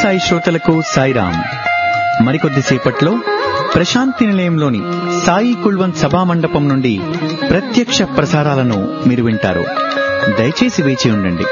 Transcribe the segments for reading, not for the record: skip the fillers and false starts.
సాయి శ్రోతలకు సాయిరాం. మరికొద్దిసేపట్లో ప్రశాంతి నిలయంలోని సాయి కుల్వంత్ సభా మండపం నుండి ప్రత్యక్ష ప్రసారాలను మీరు వింటారు. దయచేసి వేచి ఉండండి.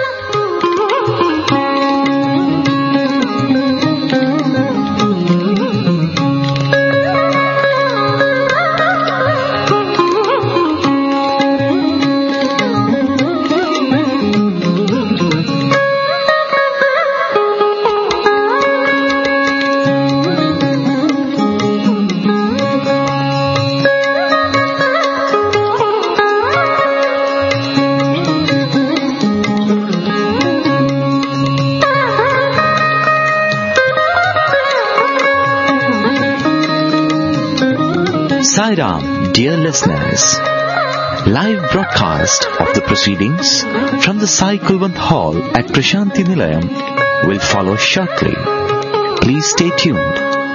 Sairam, dear listeners, live broadcast of the proceedings from the Sai Kulwant Hall at Prashanti Nilayam will follow shortly. Please stay tuned.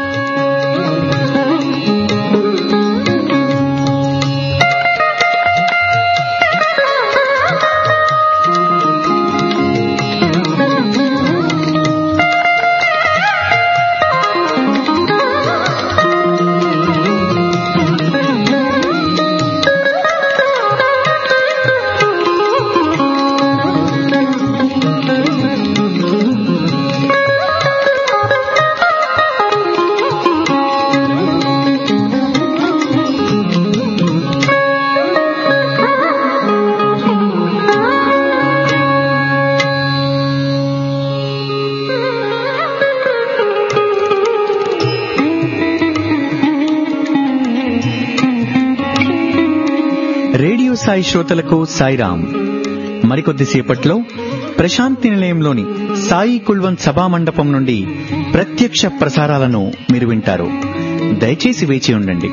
Radio Sai శ్రోతలకు సాయిరాం. మరికొద్దిసేపట్లో ప్రశాంతి నిలయంలోని సాయి కుల్వంత్ సభా మండపం నుండి ప్రత్యక్ష ప్రసారాలను మీరు వింటారు. దయచేసి వేచి ఉండండి.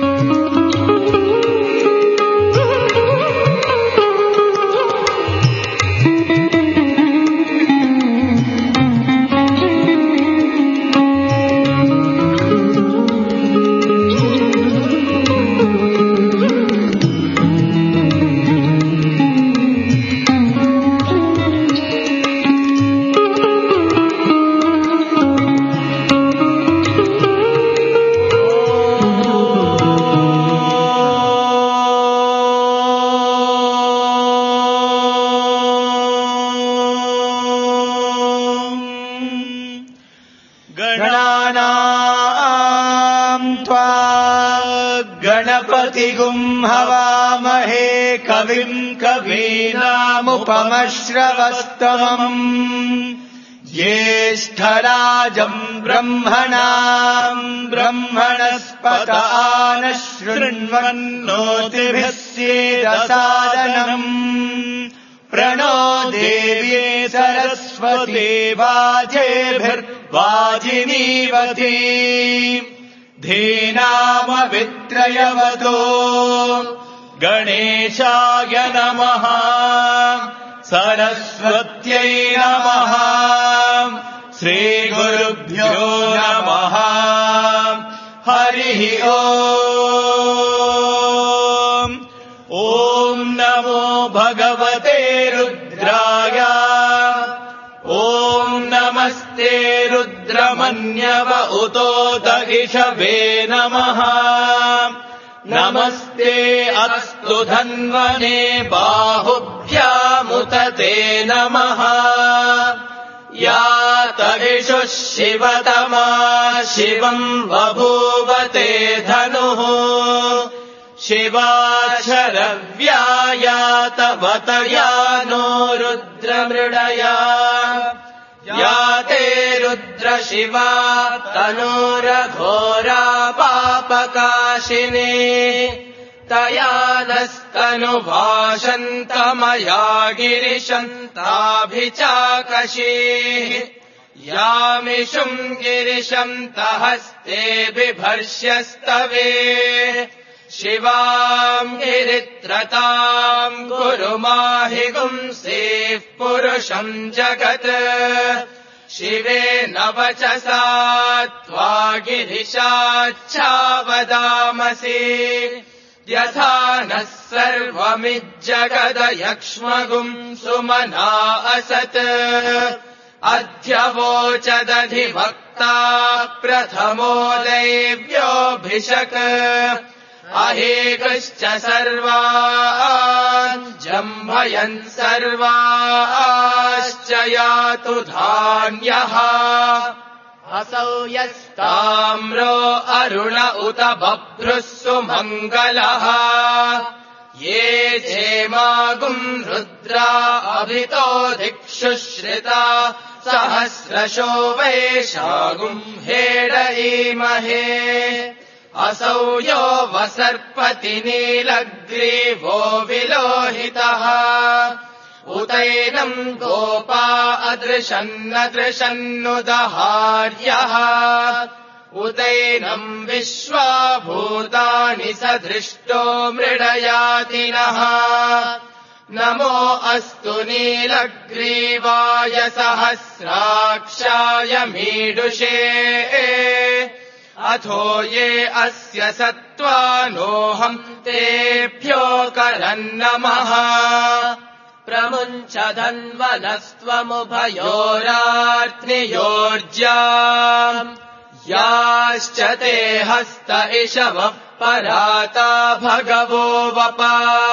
हवामहे कविम् कवीनामुपमश्रवस्तमम् ज्येष्ठराजम् ब्रह्मणाम् ब्रह्मणस्पत नः शृण्वन्नोतिभिः सीदसादनम् प्रणो देवी सरस्वती वाजेभिर्वाजिनीवती धीनामवित्रयवतो गणेशाय नमः सरस्वत्यै नमः श्रीगुरुभ्यो नमः हरिः ओम्. ॐ नमो भगवते रुद्राय ॐ नमस्ते रुद्रमन्यव उतोत इषवे नमः नमस्ते अस्तु धन्वने बाहुभ्यामुतते नमः या तविषुः शिवतमा शिवम् बभूवते धनुः शिवाक्षरव्याया तवतया नो रुद्रमृडया या ते रुद्र शिवा तनूरघोरा पापकाशिनी तया नस्तनुभाषन्तमया गिरिशन्ताभिचाकशीः यामिषुम् गिरिशन्तहस्ते बिभर्ष्यस्तवे शिवाम् गिरित्रताम् गुरु माहि गुंसेः पुरुषम् जगत् शिवेन वचसा त्वा गिरिशाच्छावदामसि यथा नः सर्वमिज्जगदयक्ष्मगुम् सुमना असत् अध्यवोचदधिभक्ता प्रथमो दैव्योऽभिषक् अहेकश्च सर्वान् जम्भयन् सर्वाश्च यातु धान्यः असौ यस्ताम्रो अरुण उत बभ्रुः सुमङ्गलः ये चेमागुम् रुद्रा अभितो दिक्षुश्रिता सहस्रशो वैशागुम् हेडयीमहे असौ यो वसर्पति नीलग्रीवो विलोहितः उतैनम् गोपा अदृशन्नदृशन्नुदहार्यः उतैनम् विश्वाभूतानि सदृष्टो मृडयातिनः नमो अस्तु नीलग्रीवाय सहस्राक्षाय मीडुषे अथो ये अस्य सत्त्वानोऽहम् तेभ्यो करन्नमः प्रमुञ्च धन्वनस्त्वमुभयोरार्त्नियोर्जा याश्च ते हस्त इषवः पराता भगवो वपा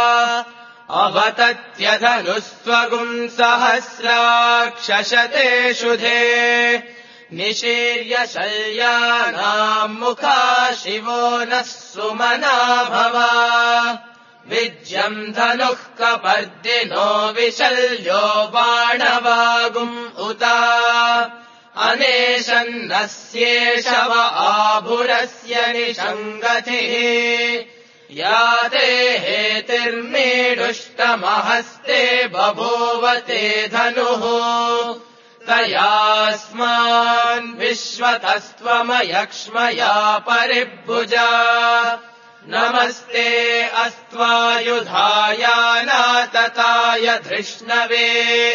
अवतत्यधनुस्त्वगुम् सहस्राक्षशते शुधे निशीर्य शल्यानाम् मुखा शिवो नः सुमना भवा विज्यम् धनुः कपर्दिनो विशल्यो बाणवागुम् उता अनेशन्नस्येषव आभुरस्य निषङ्गतिः या ते हेतिर्मीडुष्टमहस्ते बभूवते धनुः तयास्मान् विश्वतस्त्वमयक्ष्मया परिभुजा नमस्ते अस्त्वायुधायानातताय धृष्णवे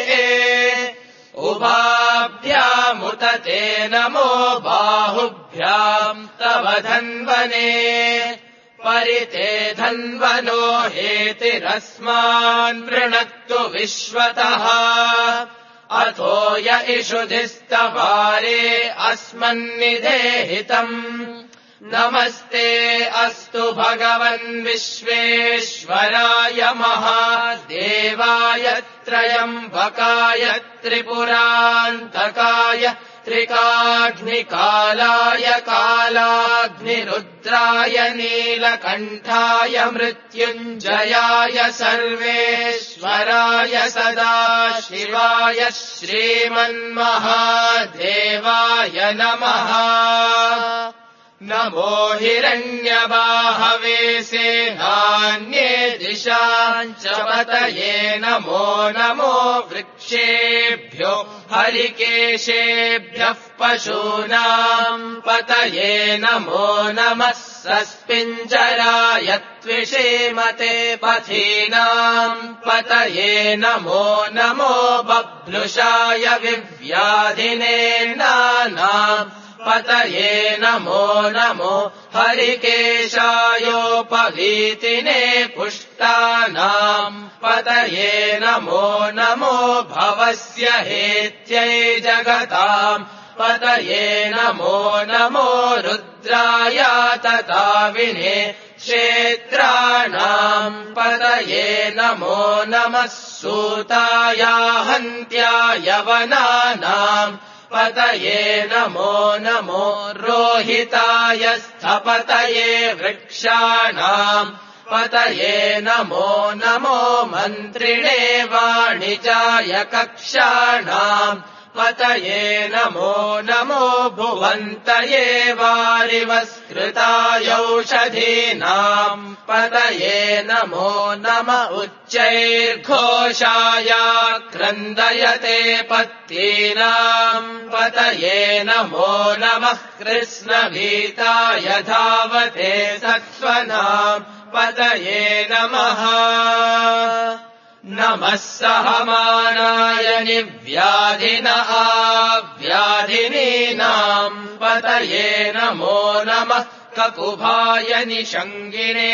उभाभ्यामुत ते नमो बाहुभ्याम् तव धन्वने परिते धन्वनो हेतिरस्मान् वृणक्तु विश्वतः अथो य इषुधिस्तवारे अस्मन्निदेहितम् नमस्ते अस्तु भगवन् विश्वेश्वराय महादेवाय त्रयम्बकाय त्रिपुरान्तकाय त्रिकाग्निकालाय कालाग्निरुद्राय नीलकण्ठाय मृत्युञ्जयाय सर्वेश्वराय सदाशिवाय श्रीमन्महादेवाय नमः नमो हिरण्यबाहवे सेनान्ये दिशाञ्च पतये नमो नमो वृक्षेभ्यो हरिकेशेभ्यः पशूनाम् पतये नमो नमः सस्पिञ्जराय त्विषेमते पथीनाम् पतये नमो नमो बभ्लुषाय विव्याधिने नानाम् पतये नमो नमो हरिकेशायोपवीतिने पुष्टानाम् पतये नमो नमो भवस्य हेत्यै जगताम् पतये नमो नमो रुद्राय तताविने क्षेत्राणाम् पतये नमो नमः सूताय हन्त्याय वनानाम् पतये नमो नमो रोहिताय स्थपतये वृक्षाणाम् पतये नमो नमो मन्त्रिणे वाणिजाय कक्षाणाम् पतये नमो नमो भुवन्तये वारिवस्कृतायौषधीनाम् पतये नमो नम उच्चैर्घोषाय क्रन्दयते पत्तीनाम् पतये नमो नमः कृष्णभीताय धावते सत्त्वनाम् पतये नमः नमः सहमानाय निव्याधिन आव्याधिनीनाम् पतये नमो नमः ककुभाय निषङ्गिने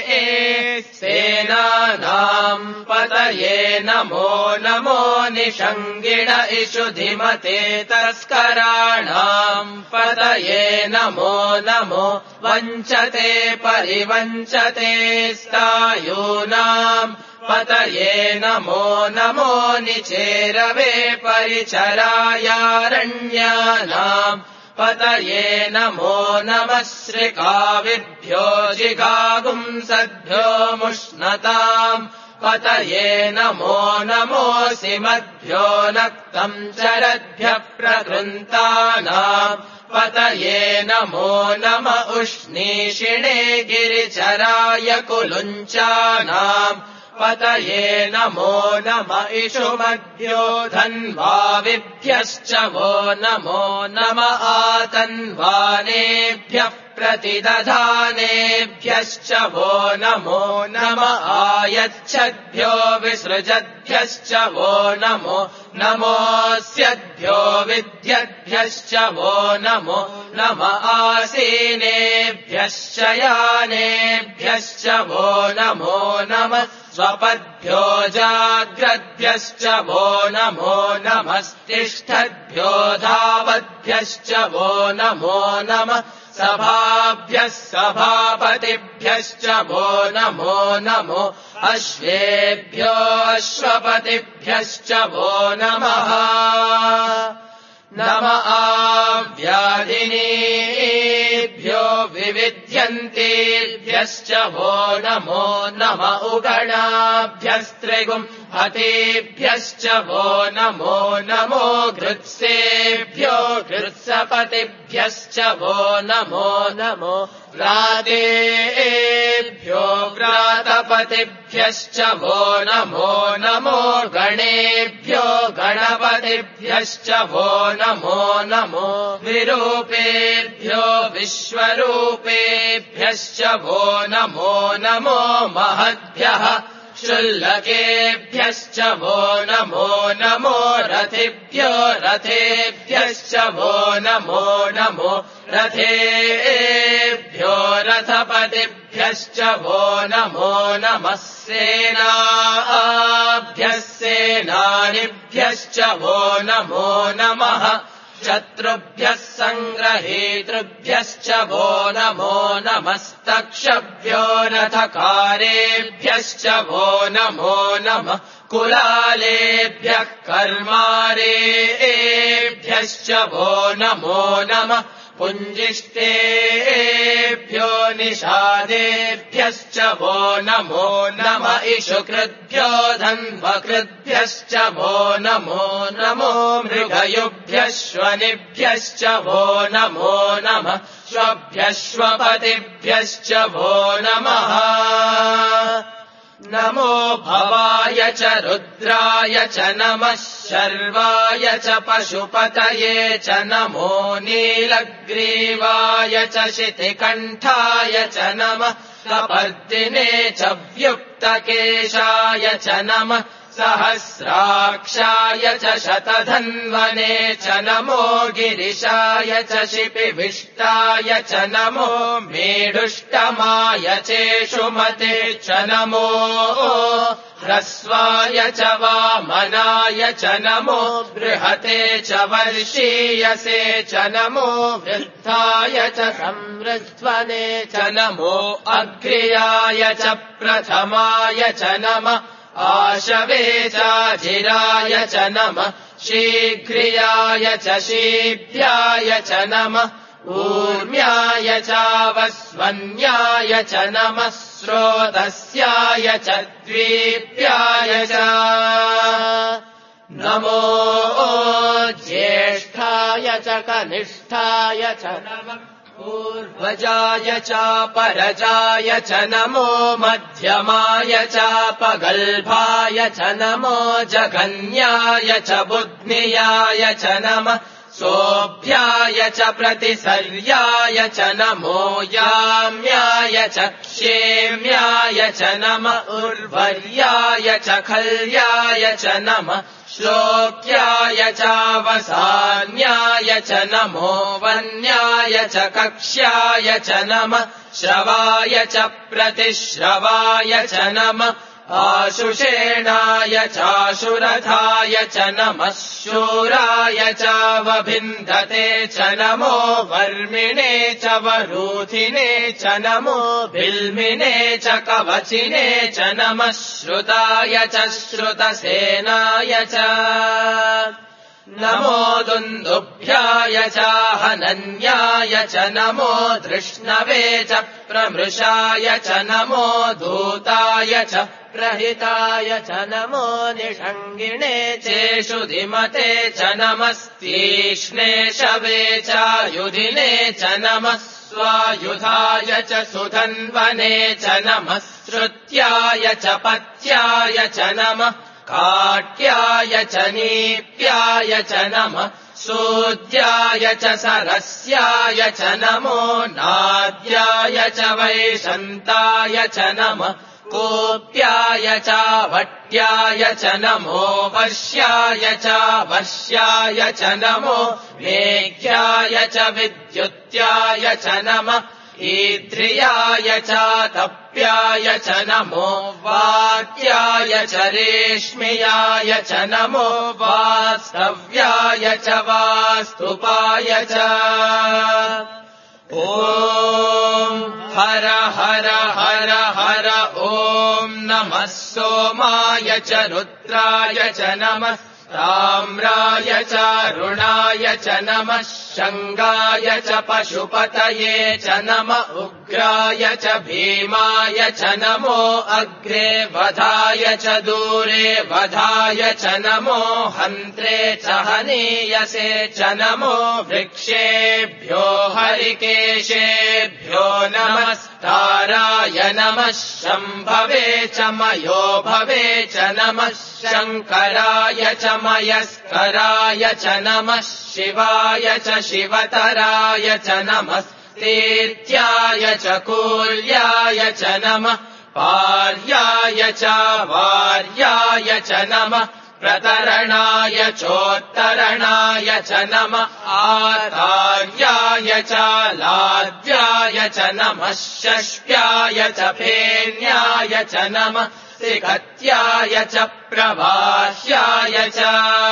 सेनानाम् पतये नमो नमो निषङ्गिण इषुधिमते तस्कराणाम् पतये नमो नमो वञ्चते परिवञ्चते स्थायूनाम् पतये नमो नमो निचेरवे परिचरायारण्यानाम् पतये नमो नमः श्रिकाविभ्यो जिगागुंसद्भ्यो मुष्णताम् पतये नमो नमोऽसिमद्भ्यो नक्तम् चरद्भ्यः प्रकृन्तानाम् पतये नमो नम उष्णीषिणे गिरिचराय कुलुञ्चानाम् पतये नमो नम इषुमद्भ्यो धन्वाविभ्यश्च वो नमो नम आतन्वानेभ्यः प्रतिदधानेभ्यश्च वो नमो नम आयच्छद्भ्यो विसृजद्भ्यश्च वो नमो नमोऽस्यद्भ्यो विद्यद्भ्यश्च वो नमो नम आसीनेभ्यश्च यानेभ्यश्च वो नमो नमः स्वपद्भ्यो जाग्रद्भ्यश्च वो नमो नमस्तिष्ठद्भ्यो धावद्भ्यश्च वो नमो नमः सभाभ्यः सभापतिभ्यश्च वो नमो नमो अश्वेभ्यो अश्वपतिभ्यश्च वो नमः नम आव्याधिनीभ्यो विविध्यन्तेभ्यश्च वो नमो नम उगणाभ्यस्त्रिगुम् हतेभ्यश्च वो नमो नमो घृत्सेभ्यो घृत्सपतिभ्यश्च वो नमो नमो व्रातेभ्यो व्रातपतिभ्यश्च वो नमो नमो गणेभ्यो गणपतिभ्यश्च वो नमो नमो विरूपेभ्यो विश्वरूपेभ्यश्च वो नमो नमो महद्भ्यः शुल्लकेभ्यश्च वो नमो नमो रथिभ्यो रथेभ्यश्च वो नमो नमो रथेभ्यो रथपतिभ्यश्च वो नमो नमः सेनाभ्यः सेनानिभ्यश्च वो नमो नमः शत्रुभ्यः सङ्ग्रहेतृभ्यश्च वो नमो नमस्तक्षभ्यो रथकारेभ्यश्च वो नमो नमः कुलालेभ्यः कर्मारेभ्यश्च वो नमो नमः पुञ्जिष्टेभ्यो निषादेभ्यश्च वो नमो नम इषुकृद्भ्यो धन्वकृद्भ्यश्च वो नमो नमो मृगयुभ्यः श्वनिभ्यश्च वो नमो नमः श्वभ्यः श्वपतिभ्यश्च वो नमः नमो भवाय च रुद्राय च नमः शर्वाय च पशुपतये च नमो नीलग्रीवाय च शितिकण्ठाय च नमः कपर्दिने च व्युक्तकेशाय च नमः सहस्राक्षाय च शतधन्वने च नमो गिरिशाय च शिपिविष्टाय च नमो मेढुष्टमाय चेषुमते च नमो ह्रस्वाय च वामनाय च नमो बृहते च वर्षीयसे च नमो वृद्धाय च संवृध्वने च नमो अग्र्याय च प्रथमाय च नमः आशवे चाजिराय च नमः शीघ्रियाय च शीभ्याय च नमः ऊर्म्याय चावस्वन्याय च नमः स्रोतस्याय च द्वीप्याय च नमो ज्येष्ठाय च कनिष्ठाय च नमः पूर्वजाय चापरजाय च नमो मध्यमाय चापगल्भाय च नमो जघन्याय च बुध्नियाय च नमः सोऽभ्याय च प्रतिसर्याय च नमो याम्याय च क्षेम्याय च नम उर्वर्याय च खल्याय च नमः श्लोक्याय चावसान्याय च नमो वन्याय च कक्ष्याय च नमः श्रवाय च प्रतिश्रवाय च नमः आशुषेणाय चाशुरथाय च नमः शूराय चावभिन्धते च नमो वर्मिणे च वरूथिने च नमो बिल्मिने च कवचिने च नमः श्रुताय च श्रुतसेनाय च नमो दुन्दुभ्याय चाहनन्याय च नमो धृष्णवे च प्रमृषाय च नमो दूताय च प्रहिताय च नमो निषङ्गिणे चेषु धिमते च नमस्तीक्ष्णे शवे चायुधिने च नमः स्वायुधाय च सुधन्वने च नमः श्रुत्याय च पत्याय च नमः काट्याय च नीप्याय च नमः सूद्याय च सरस्याय च नमो नाद्याय च वैशन्ताय च नमः कोप्याय चावट्याय च नमो वर्ष्याय चावर्ष्याय च नमो मेघ्याय च विद्युत्याय च नमः ईद्रियाय चातप्याय च नमो वात्याय च रेश्म्याय च नमो वास्तव्याय च वास्तुपाय च ॐ हर हर हर हर ॐ नमः सोमाय च रुद्राय च नमः ताम्राय च रुणाय च नमः शङ्गाय च पशुपतये च नमः उग्राय च भीमाय च नमो अग्रे वधाय च दूरे वधाय च नमो हन्त्रे च हनीयसे च नमो वृक्षेभ्यो हरिकेशेभ्यो नमस्ताराय नमः शम्भवे च मयो भवे च नमः शङ्कराय च मयस्कराय च नमः शिवाय च शिवतराय च नमः तीर्थ्याय च कूल्याय च नमः पार्याय च वार्याय च नमः प्रतरणाय चोत्तरणाय च नमः आधार्याय च लाद्याय च नमः षष्ट्याय च फेन्याय च नमः त्रिकत्याय च प्रभाष्याय च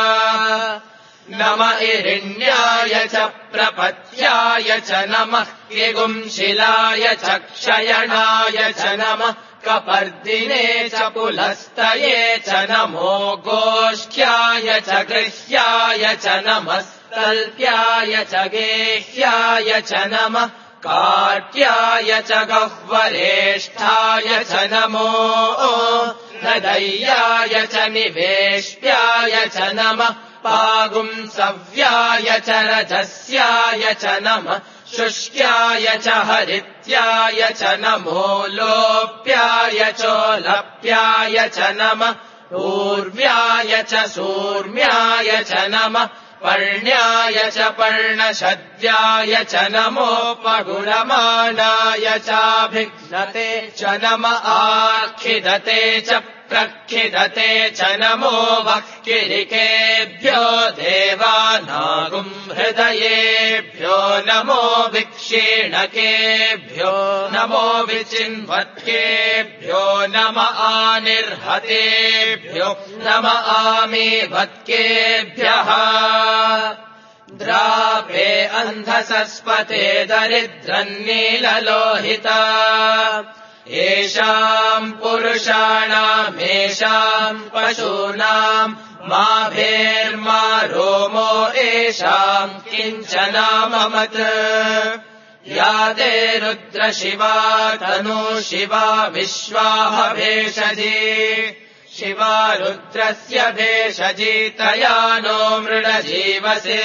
नम इरिण्याय च प्रपत्याय च नमः किगुंशिलाय च क्षयणाय च नमः कपर्दिने च पुलस्तये च नमो गोष्ठ्याय च गृह्याय च नमः तल्प्याय च गेह्याय च नमः काट्याय च गह्वरेष्ठाय च नमो हृदय्याय च निवेष्ट्याय च नमः पागुंसव्याय च रजस्याय च नमः शुष्क्याय च हरित्याय च नमो लोप्याय चोलप्याय च नमः ऊर्व्याय च सूर्म्याय च नमः पर्ण्याय च पर्णशद्याय च नमो पगुणमानाय चाभिघ्नते च नम आखिदते च प्रखिदते च नमो वक्किरिकेभ्यो देवानागुम् हृदयेभ्यो नमो विक्षीणकेभ्यो नमो विचिन्वत्केभ्यो नम आनिर्हतेभ्यो नम आमीवत्केभ्यः द्रापे अन्धसस्पते दरिद्रन्नीललोहिता येषाम् पुरुषाणामेषाम् पशूनाम् मा भेर्मा रोमो येषाम् किञ्चनाममत् या ते रुद्रशिवा तनु शिवा विश्वाह भेषजी शिवा रुद्रस्य भेषजी तया नो मृडजीवसे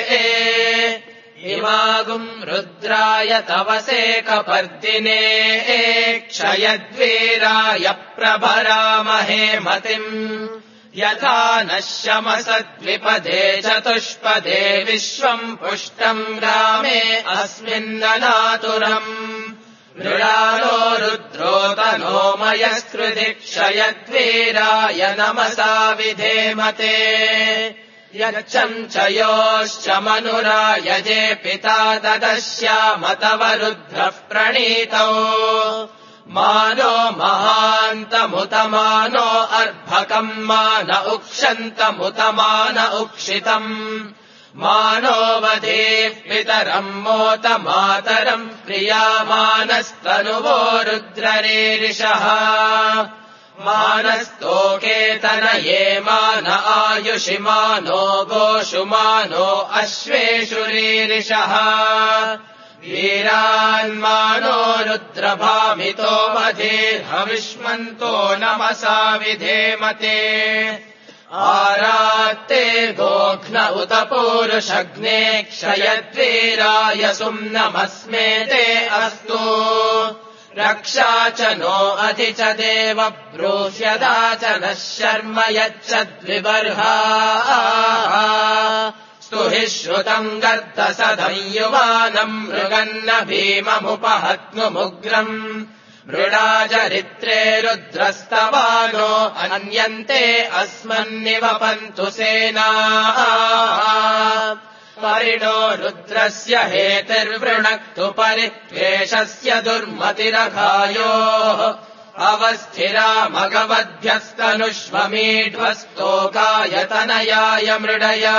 इमागुम् रुद्राय तवसे कपर्दिने क्षयद्वीराय प्रभरामहे मतिम् यथा नः शमसद्विपदे चतुष्पदे विश्वम् पुष्टम् ग्रामे अस्मिन्ननातुरम् मृडालो रुद्रोतनो मयस्कृदिक्षयद्वीराय नमसा विधेमते यच्छम् च योश्च मनुरायजे पिता ददश्यामतव रुद्रः प्रणीतौ मानो महान्तमुतमानो अर्भकम् मान उक्षन्तमुतमान उक्षितम् मानो वधेः पितरम् मोत मातरम् प्रियामानस्तनुवो रुद्ररीरिषः मानस्तोकेतनये मान आयुषि मानो गोषु मानो अश्वेषु रीरिषः वीरान्मानो रुद्रभामितो मधेर्हविष्मन्तो नमसा विधेमते आरात्ते गोघ्न उत पूरुषग्ने क्षयद्वीराय सुम्नमस्मे ते अस्तु रक्षा च नो अधि च देव ब्रूह्यदा च नः शर्म यच्छद्विबर्हा स्तुहि श्रुतम् गर्दसदंयुवानम् मृगन्न भीममुपहत्नुमुग्रम् मृडाचरित्रे रुद्रस्तवानो अन्यन्ते अस्मन्निवपन्तु सेनाः परिणो रुद्रस्य हेतिर्वृणक्तु परित्वेषस्य दुर्मतिरघायोः अवस्थिरा मगवद्भ्यस्तनुष्वमीढ्वस्तोकायतनयाय मृडया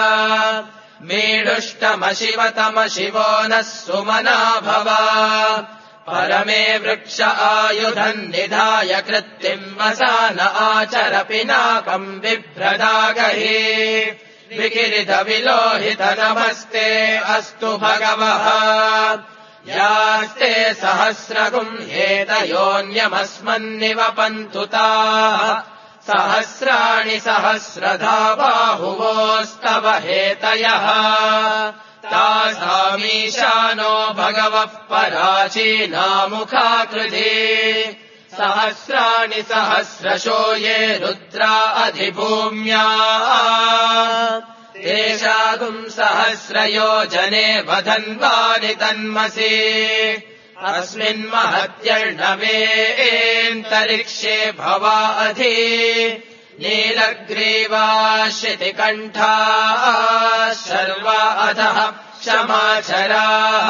मीढुष्टमशिवतमशिवो नः सुमना भवा परमे वृक्ष आयुधम् निधाय कृत्तिम् वसान आचर पिनाकम् बिभ्रदागहि विकिरित विलोहित नमस्ते अस्तु भगवः यास्ते सहस्रगुम् हेतयोऽन्यमस्मन्निवपन्तु ताः सहस्राणि सहस्रधा बाहुवोस्तव हेतयः तासामीशानो भगवः पराचीनामुखाकृधि सहस्राणि सहस्रशो ये रुद्रा अधिभूम्या तेषागुम् सहस्रयोजने वधन्वानि तन्मसि अस्मिन्महत्यर्णवेऽन्तरिक्षे भवा अधि नीलग्रीवाश्रितिकण्ठाः शर्वा अधः क्षमाचराः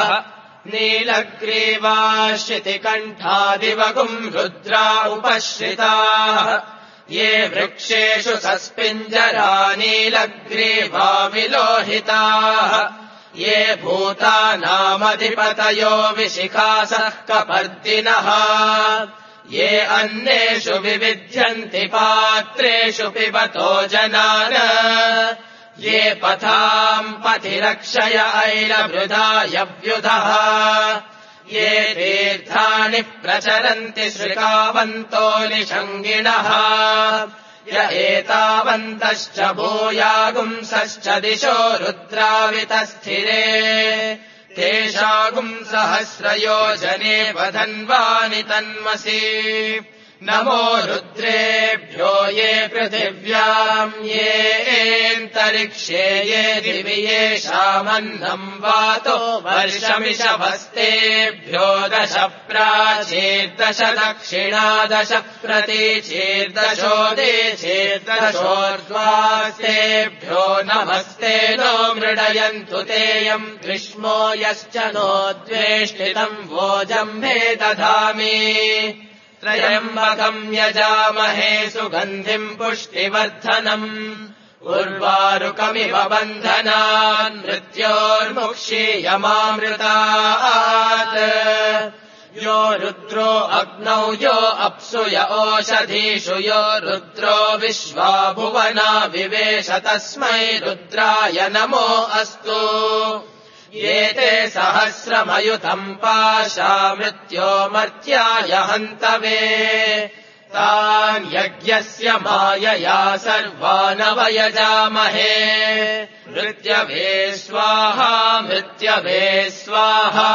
नीलग्रीवाश्रितिकण्ठादिवगुम् रुद्रा उपश्रिताः ये वृक्षेषु सस्पिञ्जरा नीलग्रीवा विलोहिताः ये भूतानामधिपतयो विशिखासः कपर्दिनः ये अन्नेषु विविध्यन्ति पात्रेषु पिबतो जनान् ये पथाम् पथिरक्षय ऐलभृदायव्युधः ये तीर्थानि प्रचरन्ति श्रिकावन्तो निषङ्गिणः य एतावन्तश्च भूयागुंसश्च दिशो रुद्रावितस्थिरे तेषागुम् सहस्रयोजने वधन्वानि तन्मसि नमो रुद्रेभ्यो ये पृथिव्याम् येऽन्तरिक्षे ये दिवि येषामन्नम् वातो वर्षमिषभस्तेभ्यो 10 प्राचीर्दश दक्षिणादश प्रतीचीर्दशोदेचीर्दशोर्ध्वास्तेभ्यो नमस्ते नो मृडयन्तु तेयम् ग्रीष्मो यश्च नो द्वेष्टितम् वोजम्भे दधामि त्रयम्बकम् यजामहे सुगन्धिम् पुष्टिवर्धनम् उर्वारुकमिव बन्धनान् मृत्योर्मुक्षीयमामृतात् यो रुद्रो अग्नौ यो अप्सु य ओषधीषु यो रुद्रो विश्वा भुवना विवेश तस्मै रुद्राय नमो अस्तु ये ते सहस्रमयुतम् पाशा मृत्यो मर्त्याय हन्तवे तान् यज्ञस्य मायया सर्वानवयजामहे मृत्यवे स्वाहा मृत्यवे स्वाहा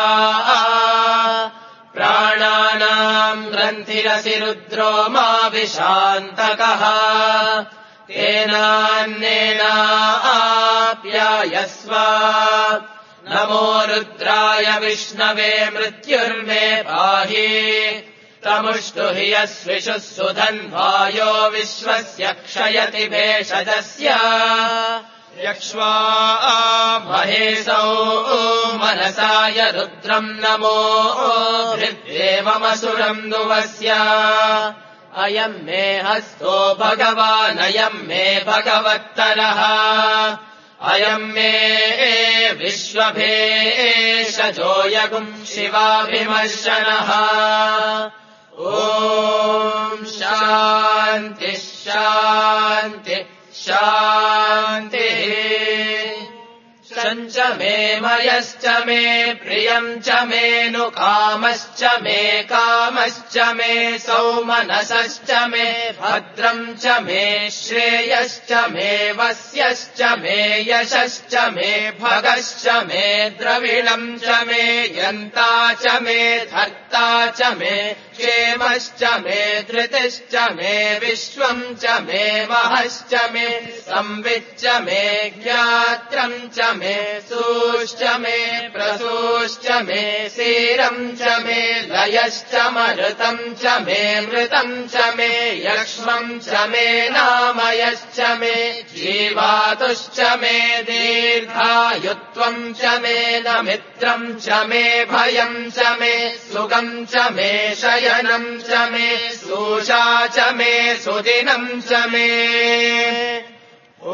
प्राणानाम् ग्रन्थिरसि रुद्रो मा विशान्तकः तेनान्नेनाप्यायस्व नमो रुद्राय विष्णवे मृत्युर्मे पाहि तमुष्टु हि यस्विषुः सुधन्वायो विश्वस्य क्षयति भेषजस्य यक्ष्वा महेशौ मनसाय रुद्रम् नमो हृद्देवमसुरम् नुवस्य अयम् मे हस्तो भगवानयम् मे भगवत्तरः अयम् मे विश्वभेषजोऽयगुम् शिवाभिमर्शनः ॐ शान्तिः शान्तिः शान्तिः च मे मयश्च मे प्रियम् च मेनु कामश्च मे कामश्च मे सौमनसश्च मे भद्रम् च मे श्रेयश्च मे वस्यश्च मे यशश्च मे भगश्च मे द्रविणम् च मे यन्ता च मे धर्ता च मे क्षेमश्च मे धृतिश्च मे विश्वम् च मे महश्च मे संविच्च मे ज्ञात्रम् च मे सूश्च मे प्रसूश्च मे सीरम् च मे लयश्च मरुतम् च मे मृतम् च मे यक्ष्मम् च मे नामयश्च मे जीवातुश्च मे दीर्घायुत्वम् च मे नमित्रम् च मे भयम् च मे सुगम् च मे शयनम् च मे सूषा च मे सुदिनम् च मे ॐ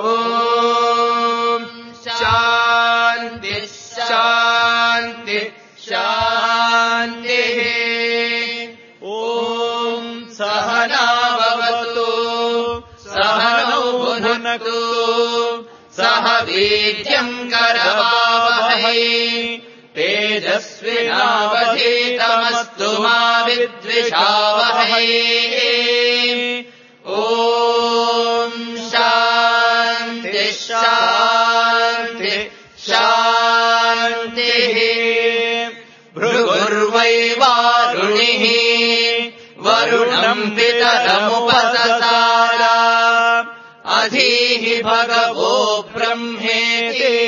शान्तिः शान्तिः शान्तिः ॐ सहना भवतु सहनौ भुनक्तु सह वीर्यम् करवावहै तेजस्विनावधीतमस्तु मा विद्विषावहै ॐ शान्तिः शान्तिः शान्तिः भृगुर्वै वारुणिः वरुणम् पितरमुपससार अधीहि भगवो ब्रह्मेति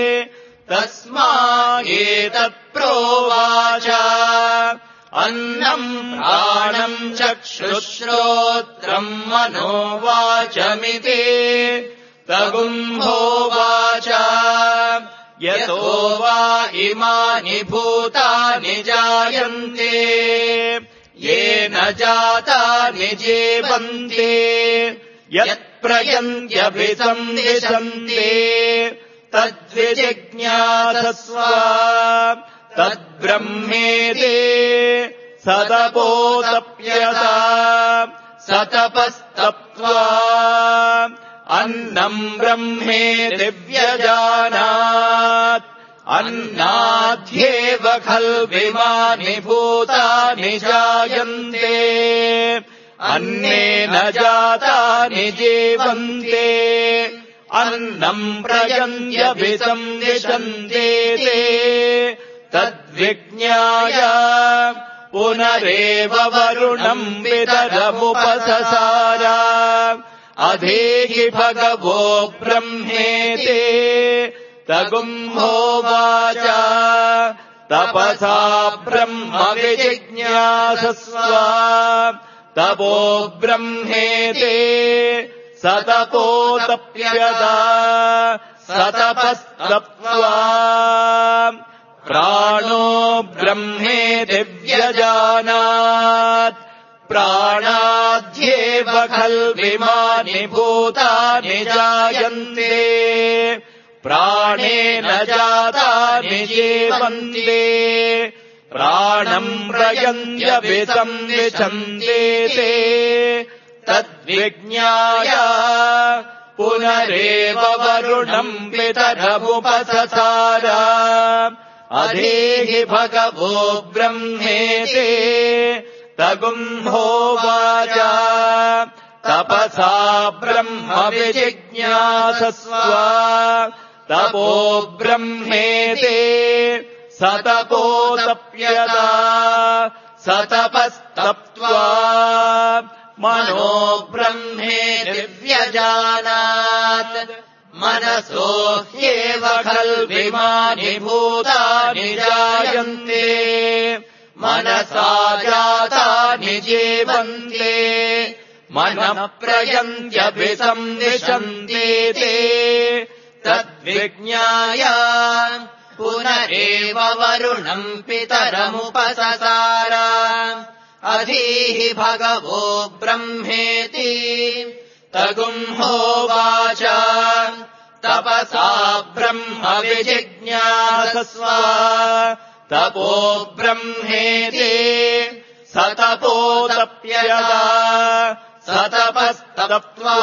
तस्मादेतत्प्रोवाच अन्नम् प्राणम् चक्षुश्रोत्रम् मनोवाचमिति तगुम्भोवाच यतो वा इमानि भूतानि जायन्ते येन जातानि जीवन्ते यत्प्रयन्त्यभिसंविशन्ते तद्विजिज्ञासस्व तद्ब्रह्मेति सतपोतप्यता सतपस्तप्त्वा अन्नम् ब्रह्मेति व्यजानात् अन्नाद्येव खल्विमानि भूतानि जायन्ते अन्नेन जातानि जीवन्ते अन्नम् प्रयन्त्यभिसंविशन्ते तद्विज्ञाय पुनरेव वरुणम् पितरमुपससार अधीहि भगवो ब्रह्मेति तगुम्भोवाच तपसा ब्रह्म विजिज्ञासस्व तपो ब्रह्मेति सतपोतप्यता सतपस्तप्त्वा प्राणो ब्रह्मेति व्यजानात् प्राणाद्येव खल्विमानि भूतानि जायन्ते प्राणेन जातानि जीवन्ते प्राणम् प्रयन्त्यभिसंविशन्ते तद्विज्ञाय पुनरेव वरुणम् पितरमुपससार अधीहि भगवो ब्रह्मेति तगुम्भोवाच तपसा ब्रह्म विजिज्ञासस्व तपो ब्रह्मेति सतपोतप्यता सतपस्तप्त्वा मनो ब्रह्मेति व्यजानात् मनसो ह्येव खल्विमानि भूतानि जायन्ते मनसा जातानि जीवन्ते मनः प्रयन्त्यभिसंविशन्ते ते तद्विज्ञाय पुनरेव वरुणम् पितरमुपससार अधीहि भगवो ब्रह्मेति तगुंहोवाच तपसा ब्रह्म विजिज्ञासस्व तपो ब्रह्मेति स तपोतप्ययदा स तपस्तप्त्वा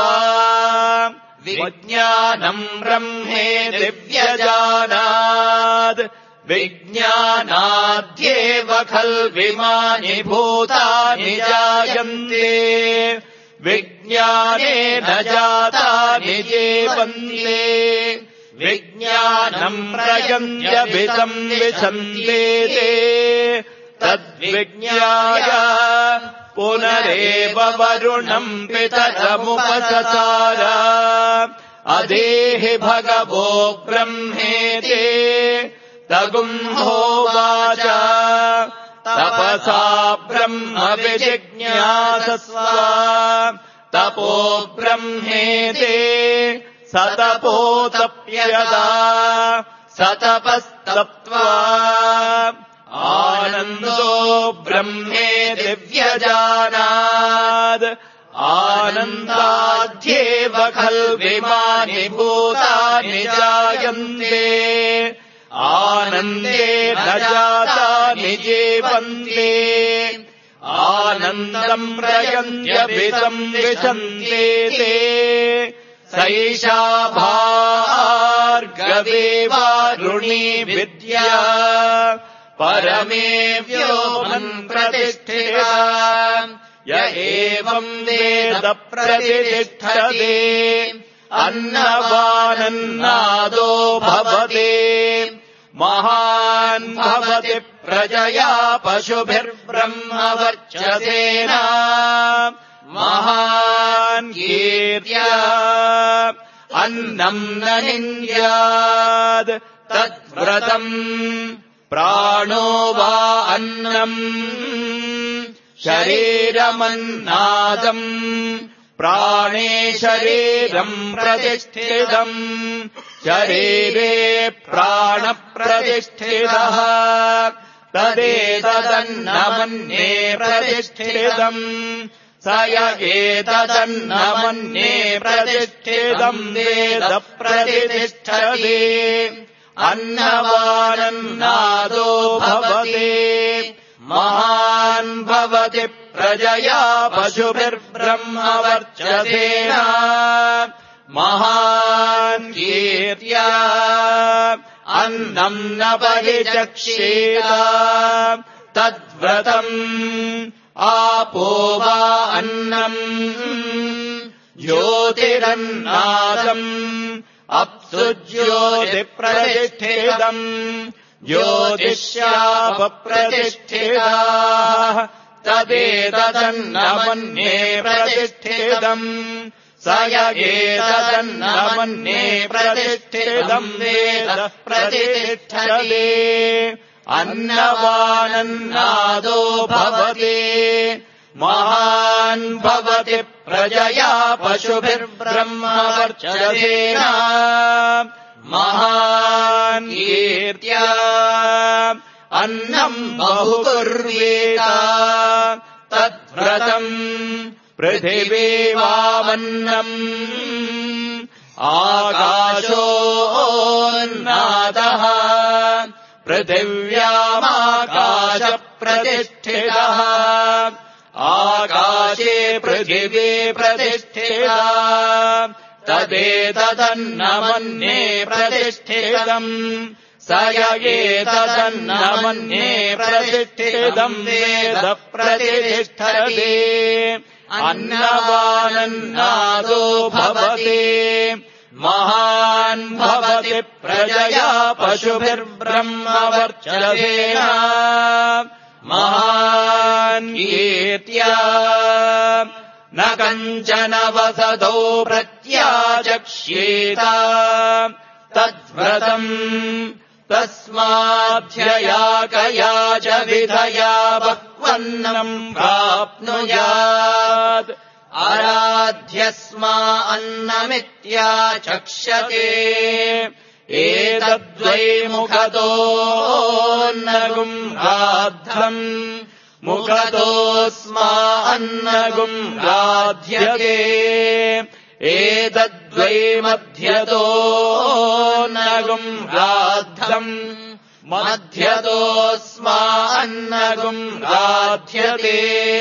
विज्ञानम् ब्रह्मेति व्यजानात् विज्ञानाद्येव खल्विमानि भूतानि जायन्ते विज्ञानेन जातानि जीवन्ते विज्ञानम् प्रयन्त्यभिसंविशन्ते ते तद्विज्ञाय पुनरेव वरुणम् पितरमुपससार अधीहि भगवो ब्रह्मेति तगुंहोवाच तपसा ब्रह्म विजिज्ञासस्व तपो ब्रह्मेति स तपोतप्ययदा स तपस्तप्त्वा आनन्दो ब्रह्मेति व्यजानात् आनन्दाद्येव खल्विमानि भूतानि जायन्ते आनन्देन जातानि जीवन्ते आनन्दम् प्रयन्त्यभिसंविशन्ते ते सैषा भार्गवेवारुणी विद्या परमे व्योमन् प्रतिष्ठिता य एवम् वेद प्रतिष्ठते अन्नवानन्नादो भवते महान् भवति प्रजया पशुभिर्ब्रह्मवर्चसेन महान् कीर्त्या अन्नम् न निन्द्यात् तद्व्रतम् प्राणो वा अन्नम् शरीरमन्नादम् प्राणे शरीरम् प्रतिष्ठितम् शरीरे प्राणप्रतिष्ठितः तदेतदन्नमन्ये प्रतिष्ठितम् स य एतदन्नमन्ये प्रतिष्ठितम् वेद प्रतिष्ठते अन्नवानन्नादो भवते महान् भवति प्रजया पशुभिर्ब्रह्मवर्चसेन महान् कीर्त्या अन्नम् न परिचक्षेत तद्व्रतम् आपो वा अन्नम् ज्योतिरन्नादम् अप्सु ज्योतिप्रतिष्ठितम् ज्योतिष्यापप्रतिष्ठिताः तदेतदन्नमन्ये प्रतिष्ठितम् स य एतदन्नमन्ये प्रतिष्ठितम् वेद प्रतिष्ठते अन्नवानन्नादो भवते महान् भवति प्रजया पशुभिर्ब्रह्मवर्चसेन महान् कीर्त्या अन्नम् बहुकुर्वेत तद्व्रतम् पृथिवीवावन्नम् आकाशोन्नादः पृथिव्यामाकाशप्रतिष्ठितः आकाशे पृथिवी प्रतिष्ठिता तदेतदन्नमन्ये प्रतिष्ठितम् स य एतदन्नमन्ये प्रतिष्ठितम् वेद प्रतिष्ठते अन्नवानन्नादो भवते महान् भवति प्रजया पशुभिर्ब्रह्मवर्चसेन महान् कीर्त्या न कञ्चन वसतो प्रत्याचक्ष्येत तद्व्रतम् तस्माध्यया कया च विधया बह्वन्नम् प्राप्नुयात् आराध्यस्मा अन्नमित्याचक्ष्यते एतद्वै मुखतोऽन्नगुम् राद्धम् मुखतोऽस्मा अन्नगुम् राध्यते एतद्वै मध्यतोऽन्नगुम् राद्धम् मध्यतोऽस्मा अन्नगुम् राध्यते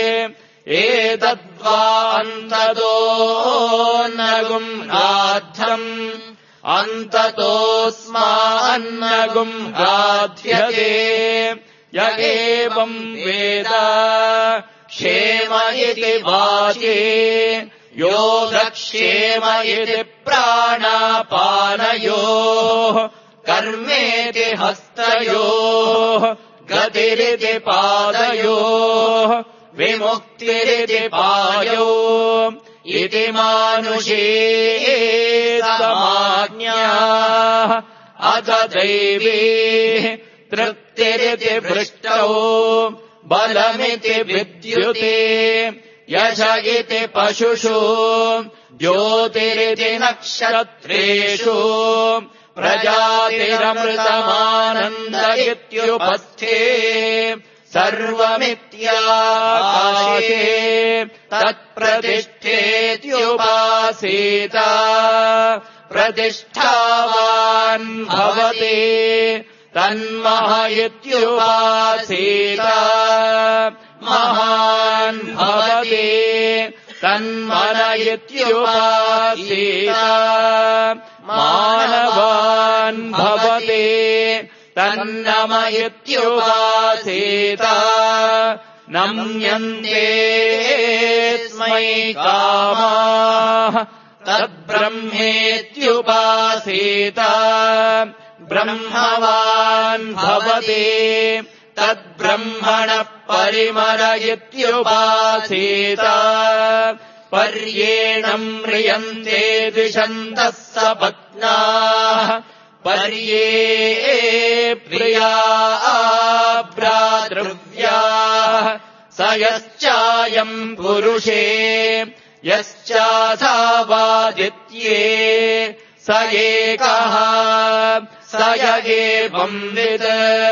एतद्वा अन्ततोऽन्नगुम् राद्धम् अन्ततोऽस्मा अन्नगुम् राध्यते य एवम् वेद क्षेम इति वाचे योगक्षेम इति प्राणापानयोः कर्मेति हस्तयोः गतिरिति पादयोः विमुक्तिरिति पायो इति मानुषे समाज्ञाः अथ दैवी तृप्तिरिति वृष्टौ बलमिति विद्युते यश इति पशुषु ज्योतिरिति नक्षत्रेषु प्रजातिरमृतमानन्द इत्युपस्थे सर्वमित्याकाशे तत्प्रतिष्ठेत्युपासीत प्रतिष्ठावान् भवति तन्मह इत्युपासीत महान् भवति तन्मन इत्युपासीत मानवान् भवति तन्नम इत्युपासीत नम्यन्ते स्मै कामाः तद्ब्रह्मेत्युपासीत ब्रह्मवान् भवति तद्ब्रह्मणः परिमल इत्युपासीत पर्येणम् म्रियन्ते द्विषन्तः सपत्नाः पर्ये प्रिया भ्रातृव्याः स यश्चायम् पुरुषे यश्चासावादित्ये स एकः स य एवंविद्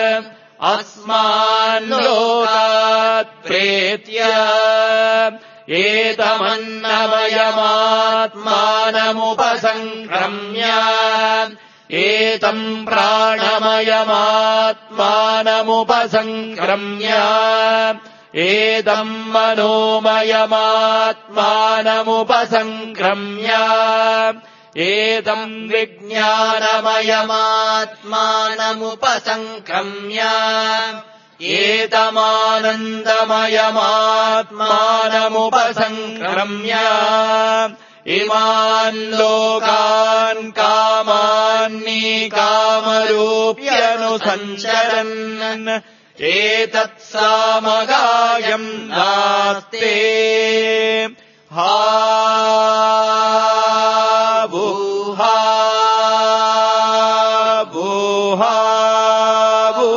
अस्मान् लोकात् प्रेत्य एतमन्नमयमात्मानमुपसङ्क्रम्य एतम् प्राणमयमात्मानमुपसङ्क्रम्य एतम् मनोमयमात्मानमुपसङ्क्रम्य एतम् विज्ञानमयमात्मानमुपसङ्क्रम्य एतमानन्दमयमात्मानमुपसङ्क्रम्य इमान् लोकान् कामान्निकामरूप्यनुसञ्चरन् एतत्सामगायम् नास्ते हा भूहा भूहा भू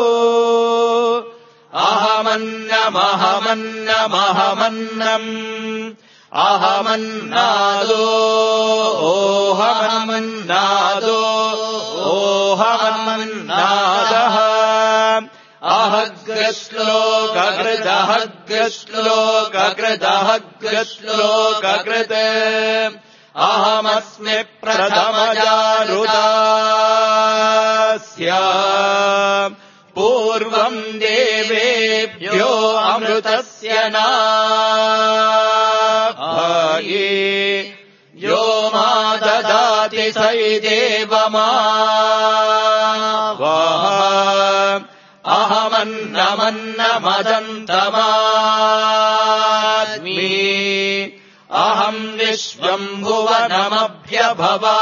अहमन्नमहमन्नमहमन्नम् अहमन्नादो ओहमन्नादो ओहमन्नादः अहग्रश्लोककृदहग्रश्लोककृदहग्रश्लोककृत् अहमस्मि प्रथमजारुदास्य पूर्वम् देवेभ्यो अमृतस्य नाभाये यो मा ददाति स देवमावः अहमन्नमन्नमदन्तमास्मि अहम् विश्वम्भुवनमभ्यभवा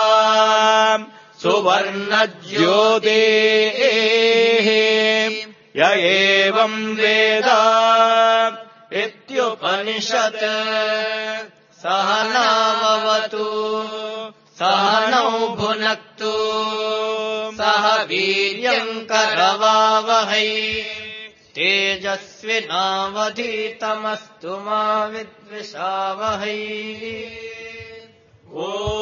सुवर्णज्योतेः य एवम् वेद इत्युपनिषत् सहनावतु सहनौ भुनक्तु सह वीर्यम् करवावहै तेजस्विनावधीतमस्तु मा विद्विषावहै। ॐ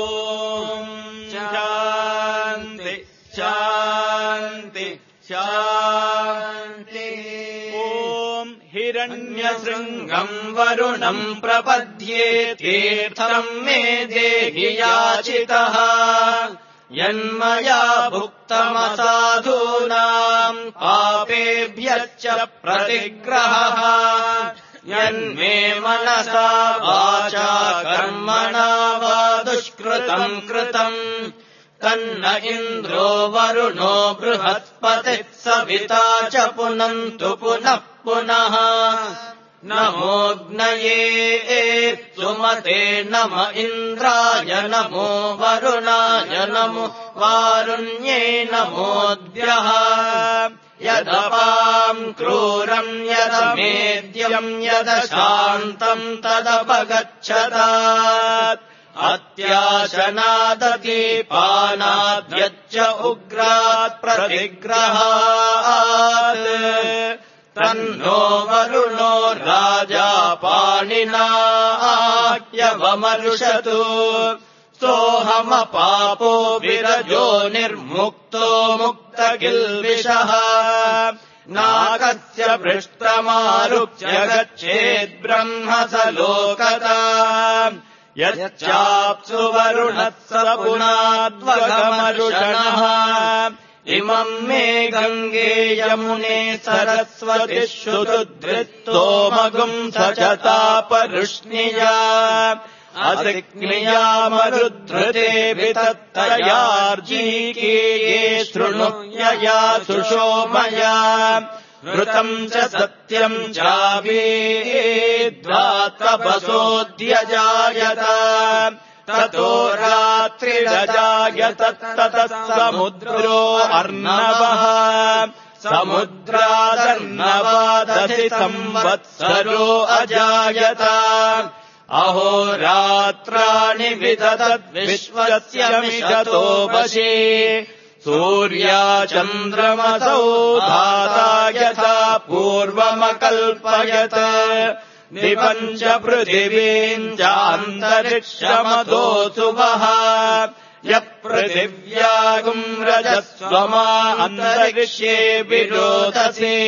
शान्ति शान्ति शान्ति। ॐ हिरण्यशृङ्गम् वरुणम् प्रपद्ये तीर्थम् मे देहि याचितः यन्मया भुक्तमसाधूनाम् पापेभ्यश्च प्रतिग्रहः यन्मे मनसा वाचा कर्मणा वा दुष्कृतम् कृतम् तन्न इन्द्रो वरुणो बृहस्पतिः सविता च पुनन्तु पुनः पुनः। नमोऽग्नये सुमते नम इन्द्राय नमो वरुणाय नमो वारुण्ये नमोऽद्भ्यः। यदपाम् क्रूरम् यदमेद्यम् यदशान्तम् तदपगच्छतात् अत्याशनादतीपानाद्यच्च उग्रात् प्रतिग्रहात् तन्नो वरुणो राजा पाणिना ह्यवमर्षतु सोऽहमपापो विरजो निर्मुक्तो मुक्तकिल्बिषः नाकस्य पृष्ठमारुह्य गच्छेद्ब्रह्म स लोकता यच्चाप्सु वरुणः स पुनाद्वगमरुषणः इमम् मे गङ्गे यमुने सरस्वतिषु धृत्तोमगुम् स च तापरुष्णिया असिक्निया मरुद्धृते वितत्तयार्जीके ये शृणुयया सुषोमया ऋतम् च सत्यम् चावेद्वातपसोऽध्यजायत ततो रात्रिरजायत ततः समुद्रो अर्णवः समुद्रादर्णवादधि संवत्सरो अजायत अहोरात्राणि विदधद्विश्वस्य मिषतो वशे सूर्या चन्द्रमसौ धाता यथा पूर्वमकल्पयत् दिवम् च पृथिवीम् चान्तरिक्षमतोऽसु वः यः पृथिव्यागुम् रजस्वमा अन्तरिक्षे विरोधसे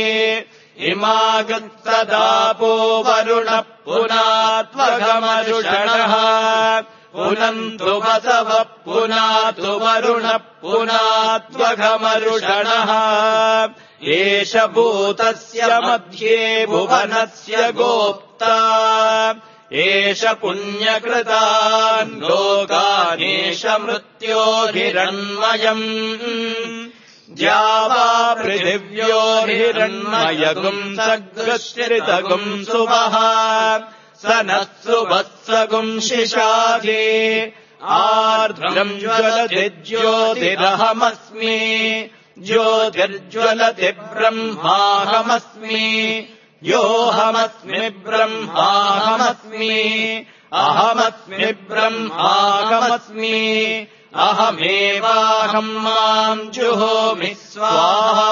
इमागत्सदापो वरुणः पुनात्वगमरुषणः पुनन्तु वसवः पुनातु वरुणः पुनात्वगमरुषणः एष भूतस्य मध्ये भुवनस्य गोप्ता एष पुण्यकृतान् लोकानेष मृत्योर्हिरण्मयम् द्यावा पृथिव्योर्हिरण्मयगुम् सग्रश्रितगुम् सुवः स नः सुवत्सगुम् शिशाधि आर्द्रम् ज्वलति ज्योतिरहमस्मि ज्योतिर्ज्वलति ब्रह्माहमस्मि योऽहमस्मि ब्रह्माहमस्मि अहमस्मि ब्रह्माहमस्मि अहमेवाहम् माम् जुहोमि स्वाहा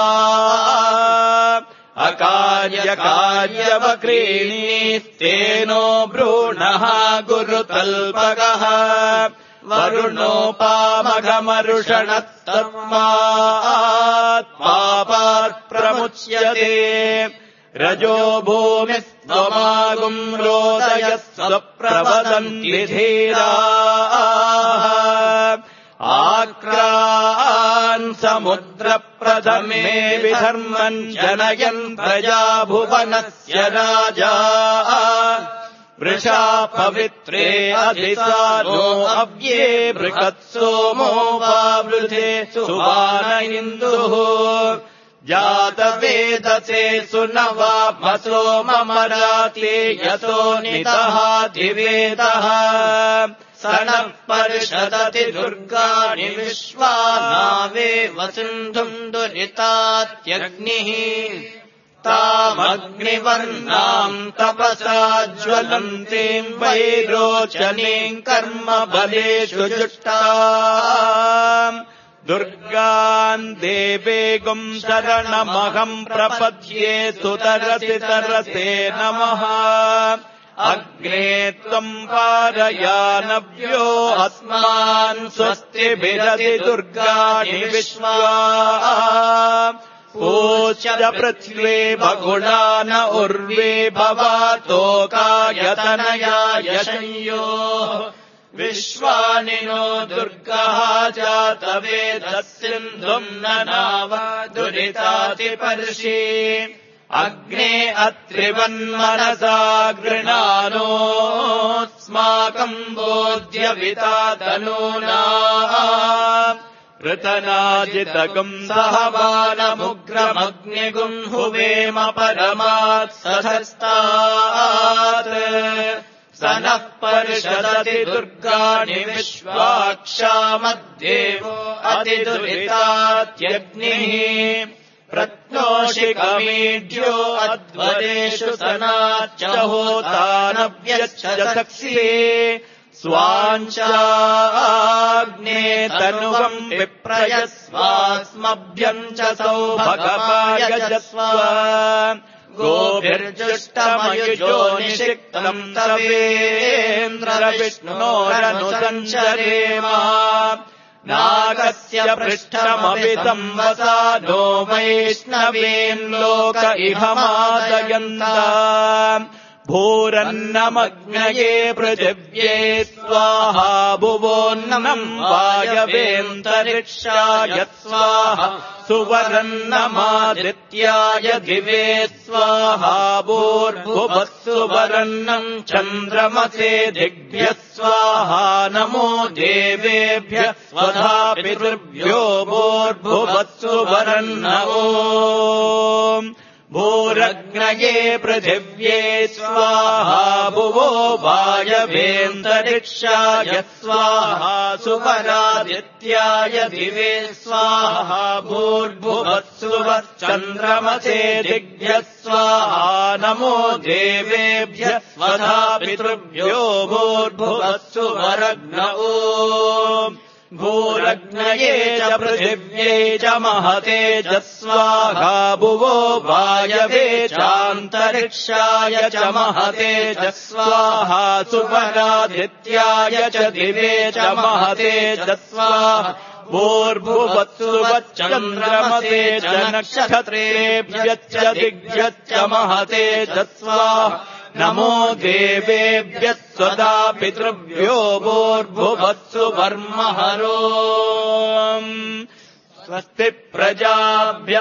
अकार्यकार्यवक्रीणीस्तेनो भ्रूणः गुरुतल्पगः वरुणोपामघमरुषणस्तस्मात् पापात् प्रमुच्यते रजो भूमिस्त्वमागुम् रोदयः स्वप्रवदन्ति धीराः आक्रान् समुद्रप्रथमे विधर्मम् जनयन् प्रजा भुवनस्य राजा वृषा पवित्रे अधिसानो अव्ये बृहत्सोमो वावृधे सुवान इन्दुः जातवेदसे सुनवामसो ममराते यतो निदहाधिवेदः सनः पर्षदति दुर्गाणि विश्वा नावेव सिन्धुम् दुरितात्यग्निः तामग्निवर्णाम् तपसा ज्वलन्तीम् वैरोचनीम् कर्म बलेषु जुष्टाम् दुर्गाम् देवेगुम् शरणमहम् प्रपद्ये सुतरसि तरसे नमः अग्ने त्वम् पारयानव्यो अस्मान् स्वस्तिभिरति दुर्गाणि विश्वा पूज्य पृथ्वी भगुणान उर्वे भवातोकायतनयाय संयो विश्वानि नो दुर्गः जातवेदस्सिन्धुम् ननाव दुरितातिपर्षि अग्ने अत्रिवन्मनसा गृणानोऽस्माकम् बोध्यविता तनूना ऋतनाजितगुम् सहवानमुग्रमग्निगुम् हुवेम परमात् सधस्तात् स नः परिषदति दुर्गाणि विश्वाक्षामद्देवो अतिदुरितात्यग्निः प्रत्नोषिकमीढ्यो अध्वरेषु सनाच्च होतानव्यच्छदसक्ष्ये स्वाञ्चाग्ने तनुवम् विप्रयस्वास्मभ्यम् च सौभगमायजस्व गोभिर्जुष्टमयुजो निषिक्तम् तवेन्द्रविष्णोरनुसञ्चरेम नागस्य पृष्ठमभितम् वसानो वैष्णवेन् लोक इहमादयन्ता भूरन्नमग्नये पृथिव्ये स्वाहा भुवोन्नम् वायवेऽन्तरिक्षाय स्वाहा सुवरन्नमादित्याय दिवे स्वाहा भूर्भुवः सुवरन्नम् चन्द्रमसे दिग्भ्यः स्वाहा नमो देवेभ्यः स्वधा पितृभ्यो भूर्भुवः सुवरन्नमो भूरग्नये पृथिव्ये स्वाहा भुवो वायवेऽन्तरिक्षाय स्वाहा सुवरादित्याय दिवे स्वाहा भूर्भुवः सुवः चन्द्रमसे दिग्भ्यः स्वाहा नमो देवेभ्यः स्वधा पितृभ्यो भूर्भुवः सुवरग्नओ भूरग्नये च पृथिव्ये च महते च स्वाहा भुवो वायवे चान्तरिक्षाय च महते च स्वाहा सुवरादित्याय च दिवे च महते च स्वाहा भूर्भुवः सुवः चन्द्रमसे च नक्षत्रेभ्यश्च दिग्भ्यश्च महते च स्वाहा नमो देवेभ्यः स्वधा पितृभ्यो भूर्भुवः सुवर्महरो स्वस्ति प्रजाभ्यः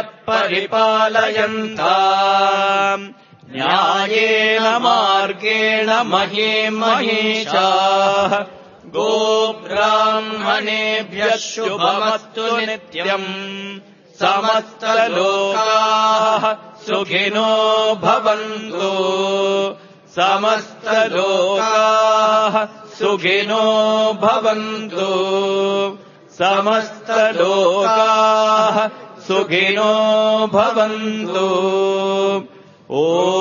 परिपालयन्ताम् न्यायेन मार्गेण महीषाः गोब्राह्मणेभ्यः शुभमस्तु नित्यम् समस्तलोकाः सुखिनो भवन्तु समस्तलोकाः सुखिनो भवन्तु समस्तलोकाः सुखिनो भवन्तु ॐ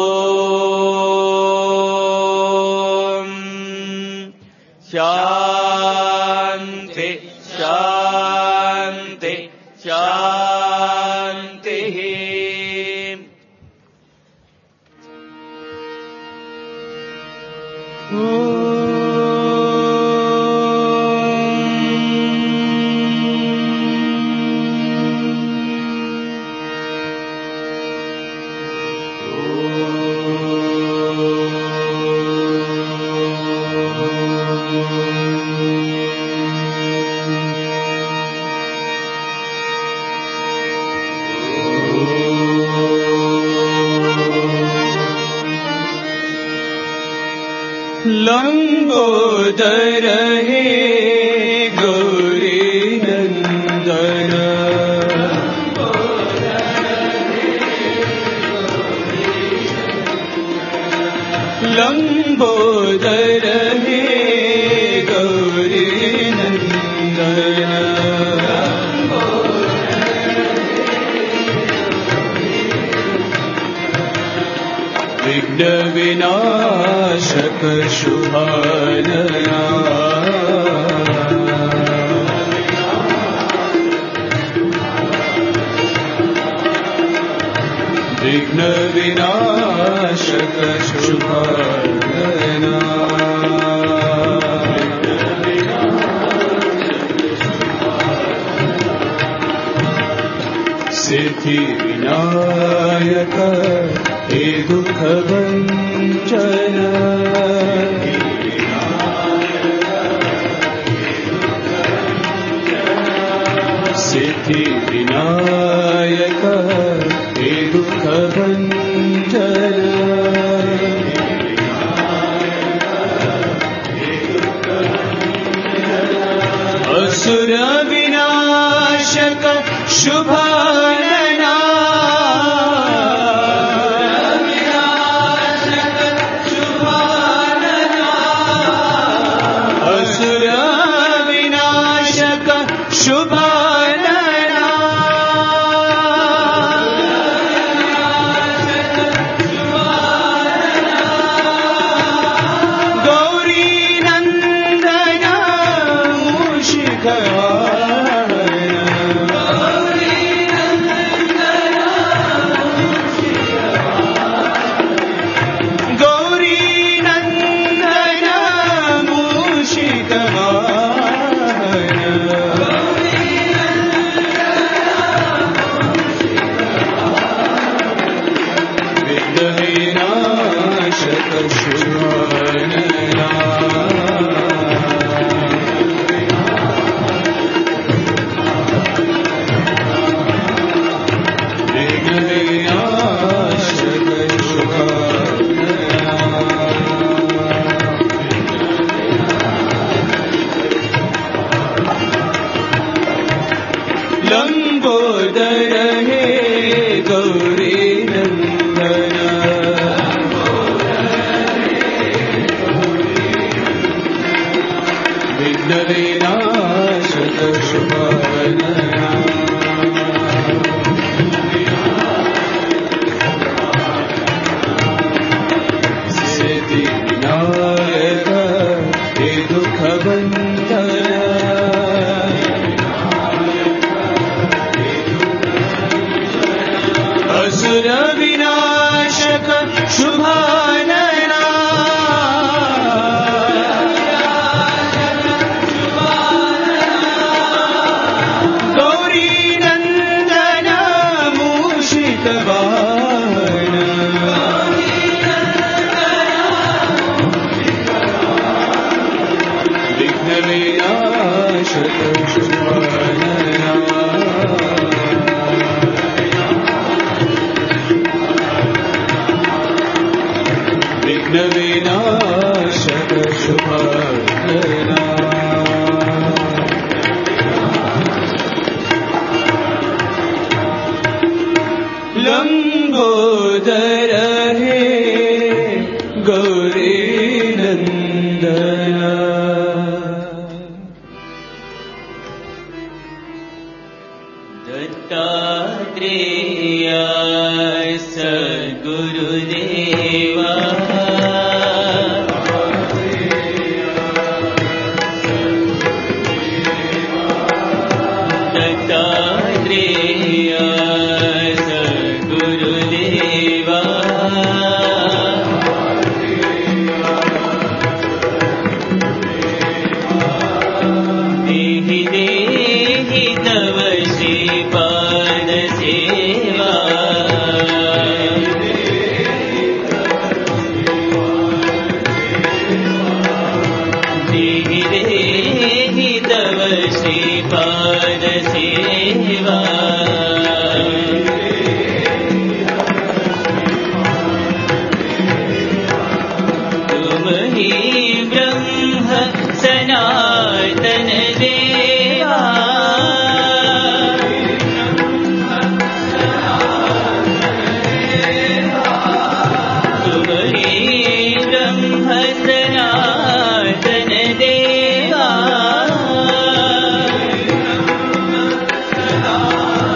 शान्ति शान्ति शान्तिः लंबोदर हे गौरी नंदन लंबोदर हे गौरी नंदन विघ्न विनाशक शुभानना विघ्न विनाशक शुभानना सिद्धि विनायक हे दुख भंजन सिद्धि विनायक हे दुख भंजन असुर विनाशक शुभानना असुर विनाशक शुभानना गौरी नंदन मूषिक लंबोदर हे गौरी नंदन विघ्न विनाशक शुभानना सिद्धि विनायक हे दुख भंजन असुर विनाशक शुभानना गौरी नंदन मूषिक वाहन विघ्न विनाशक शुभानना विघ्न विनाशक शुभानना लंबोदर हे गौरी नंदन दत्तात्रेय सद्गुरुदेवा दत्तात्रेय सद्गुरुदेवा देहि देहि तव श्रीपाद सेवा देहि देहि तव श्रीपाद सेवा तुम ही ब्रह्म सनातन देवा तुम ही ब्रह्म सनातन देवा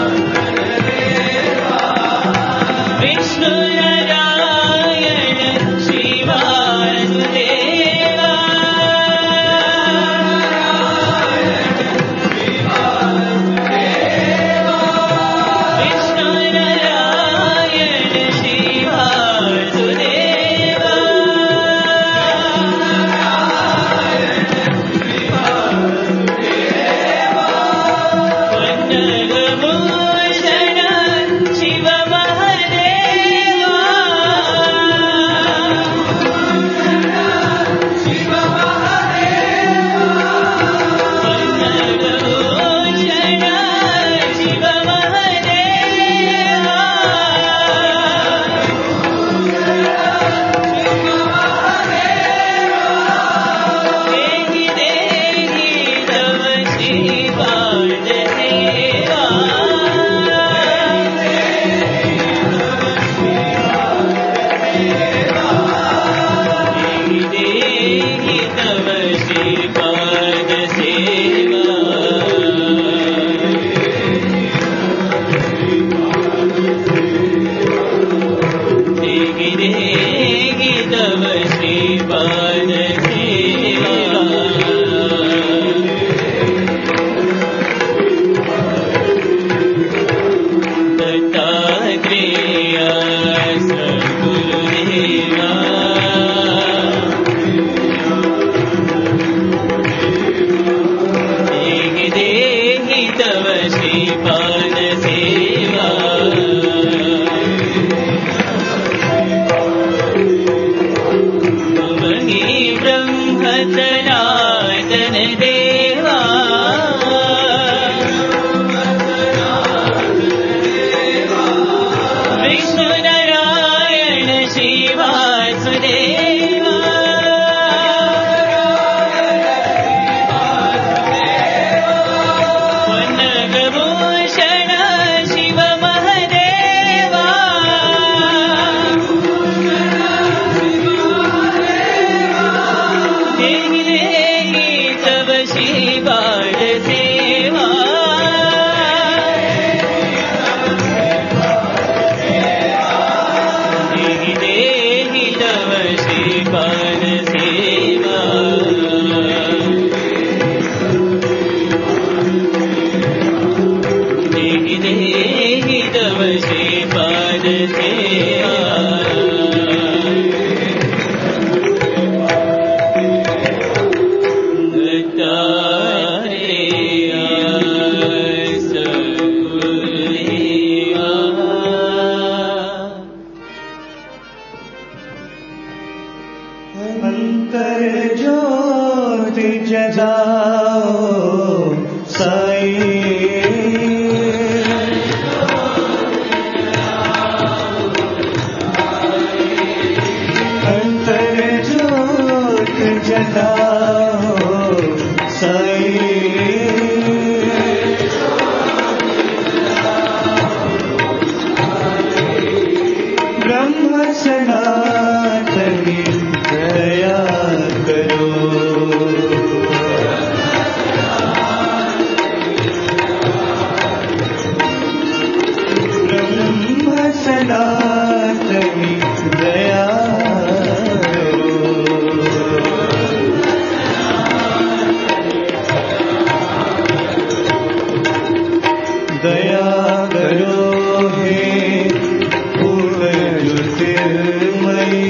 दया करो हे पूर्ण ज्योतिर्मयी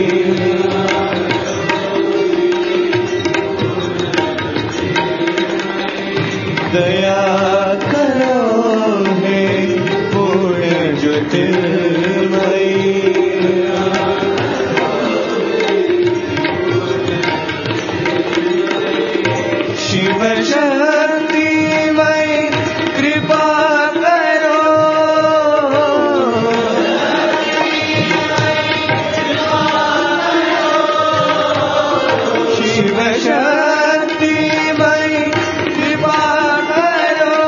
दया करो हे पूर्ण ज्योतिर्मयी शिव शक्तिमय कृपा करो शिव शक्तिमय कृपा करो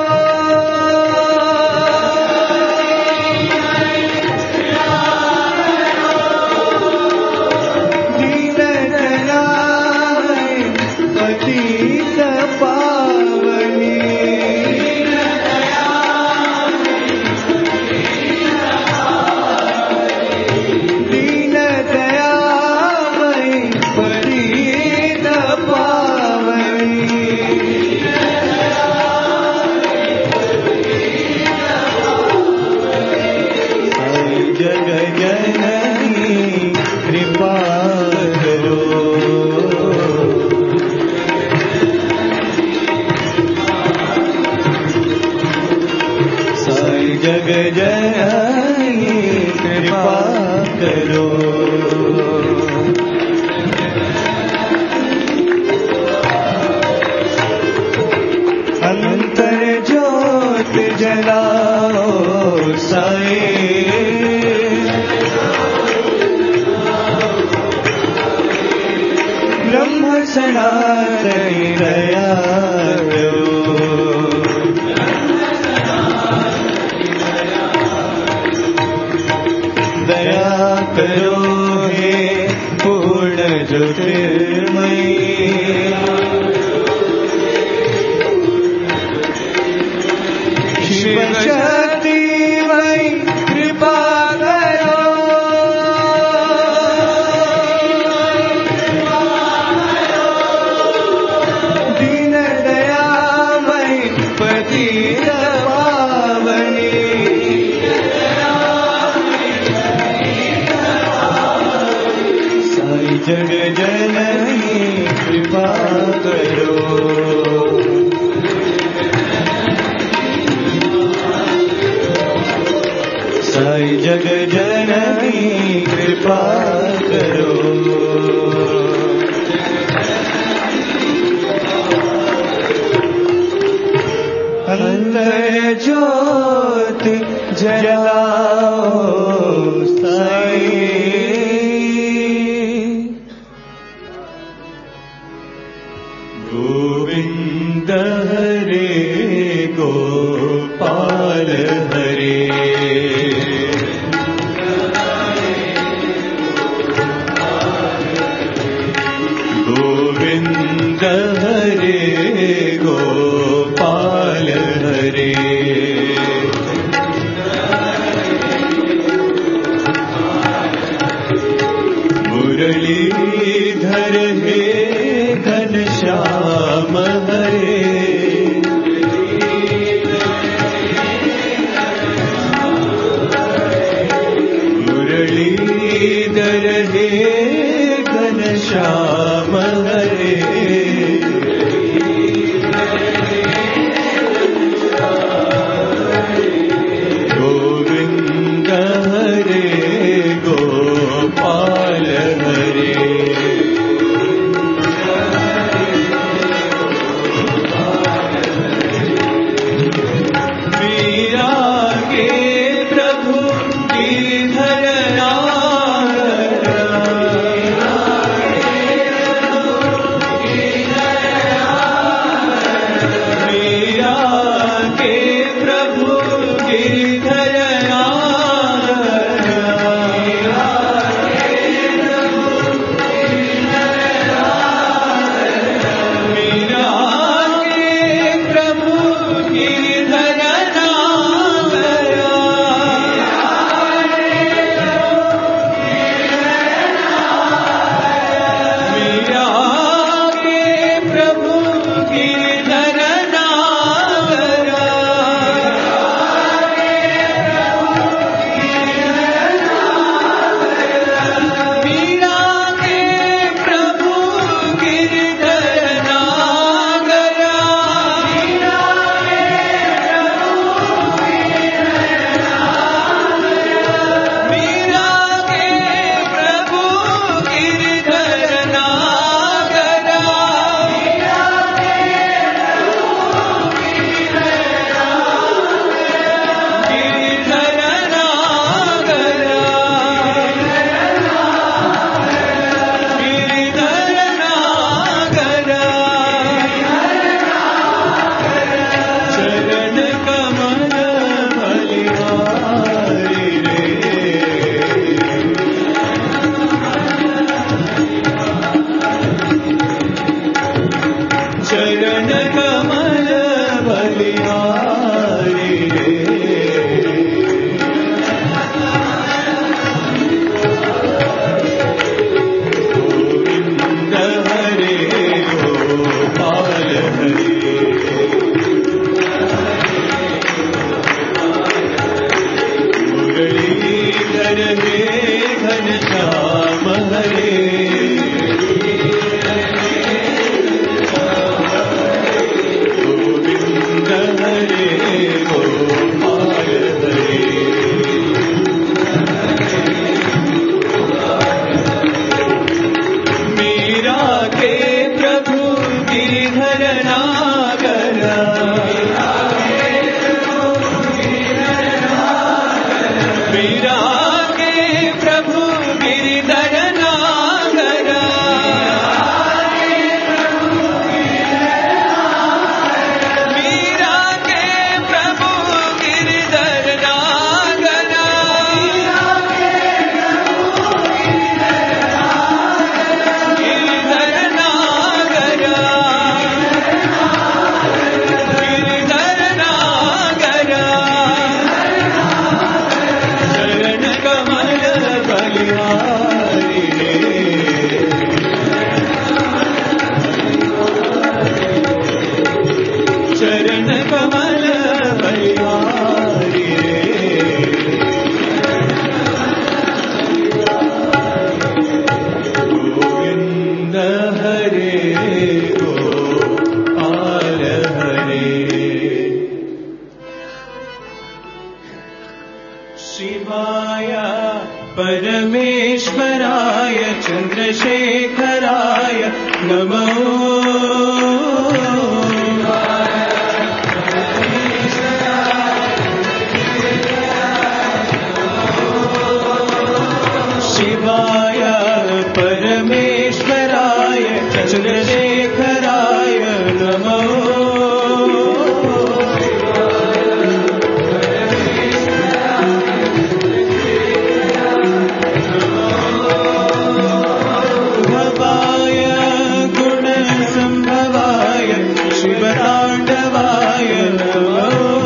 दीन दयामय पतित पावनी दीन दयामय पतित पावनी जग जननी कृपा करो साई जग जननी कृपा करो अंतर ज्योत जलाओ साई ब्रह्म सनातन दया करो दया करो हे पूर्ण ज्योतिर्मयी शिव शक्तिमय कृपा करो दीन दयामय पतित पावनी साई जग जननी कृपा करो साई जग जननी कृपा करो अंतर ज्योत जलाओ साई गोविंद हरे गोपाल हरे गोविंद हरे गोपाल हरे मुरलीधर हे घनश्याम हरे मुरलीधर हे घनश्याम हरे शिवाय परमेश्वराय चन्द्रशेखराय नमो शिवाय परमेश्वराय चन्द्रशेखराय नमो भवाय गुणसम्भवाय शिवताण्डवाय नमो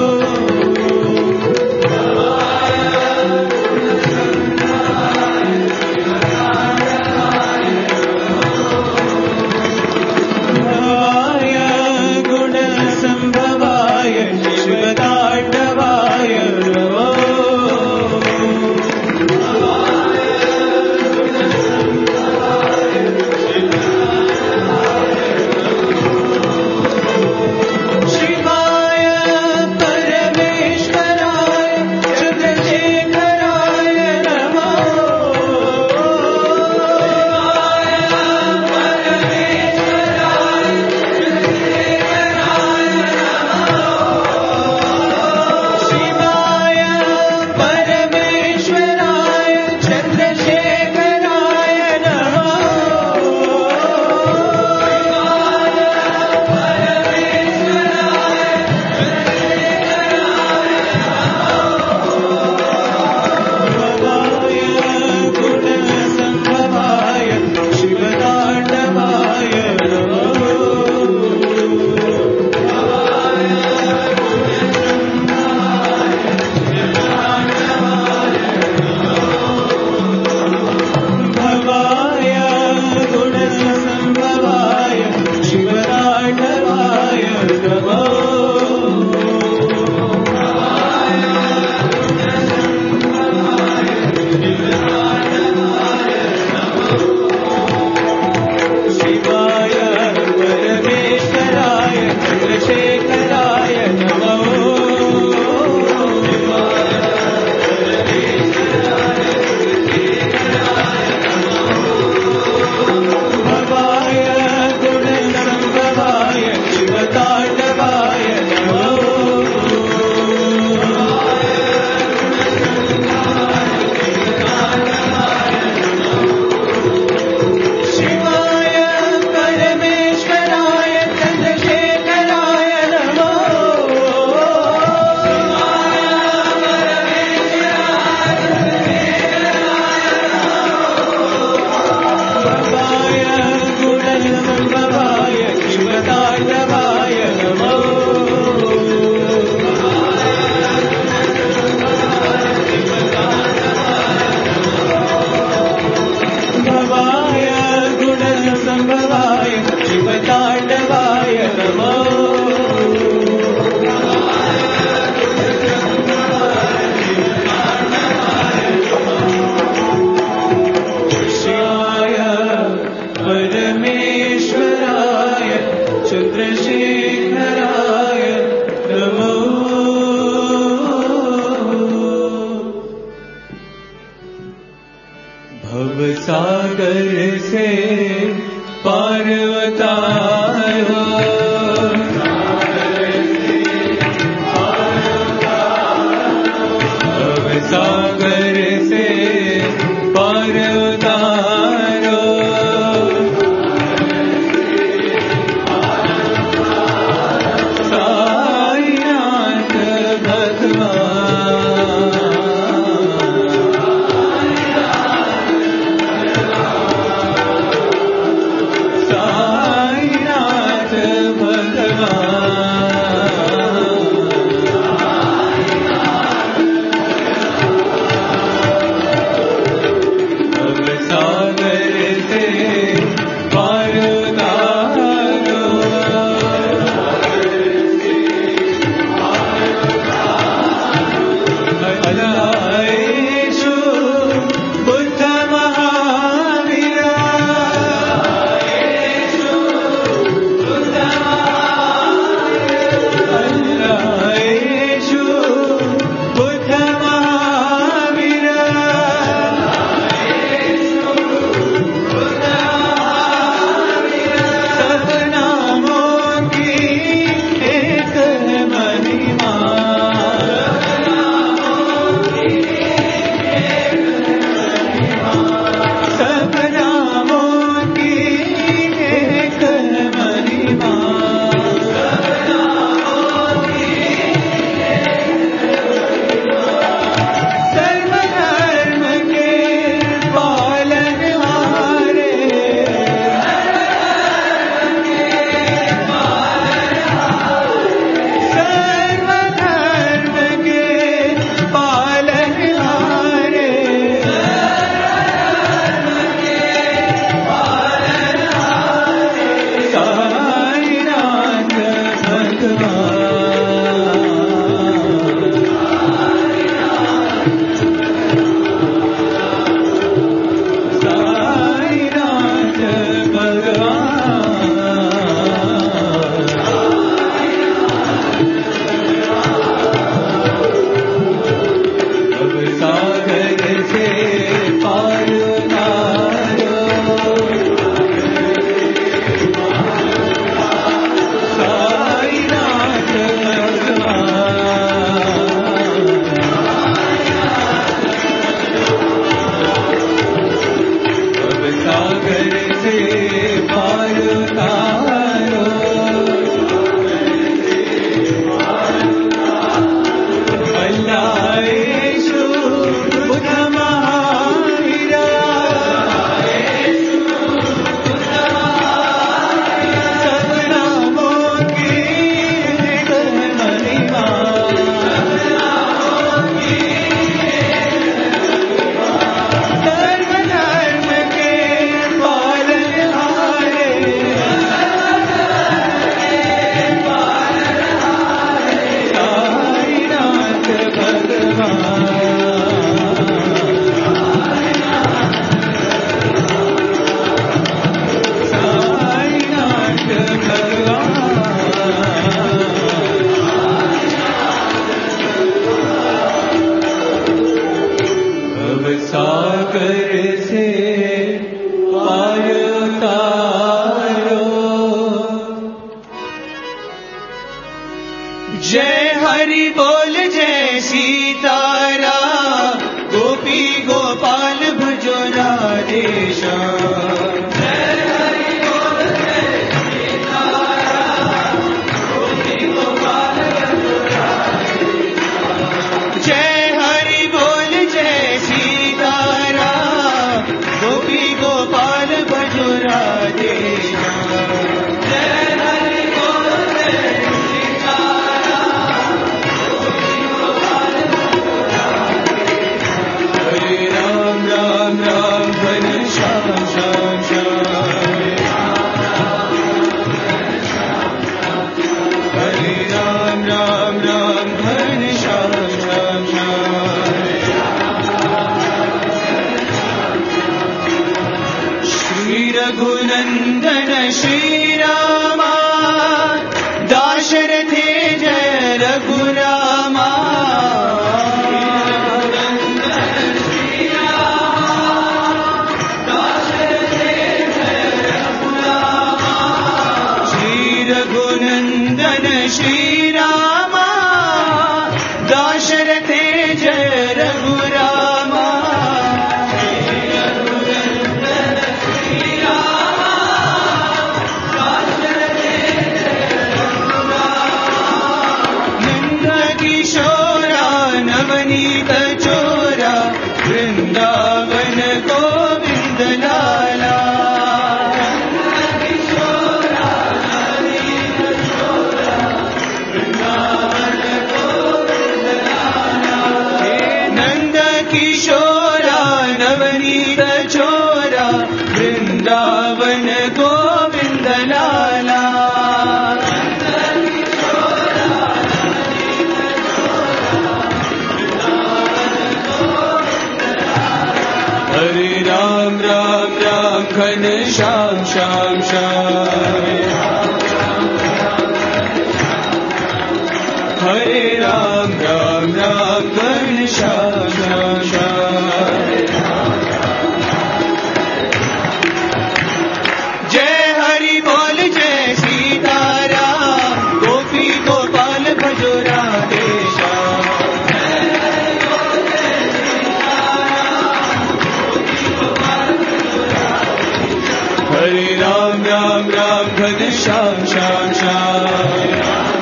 भवसागर से पार उतारो भवसागर से पार उतारो साईनाथ सीताराम गोपी गोपाल भजो राधेश्याम रघुनंदन श्री रामा दाशरथे जय रघुरामा श्री रघुनंदन श्री रामा दाशरथे जय रघुरामा नवनीत चोरा वृंदावन गोविंद लाला नंद किशोरा नवनीत चोरा वृंदावन गोविंद लाला हरे राम राम राम घन श्याम श्याम श्याम हरे राम राम राम घन श्याम श्याम श्याम जय हरि बोल जय सीताराम गोपी गोपाल भजो राधेश्याम हरे राम राम राम घन श्याम श्याम श्याम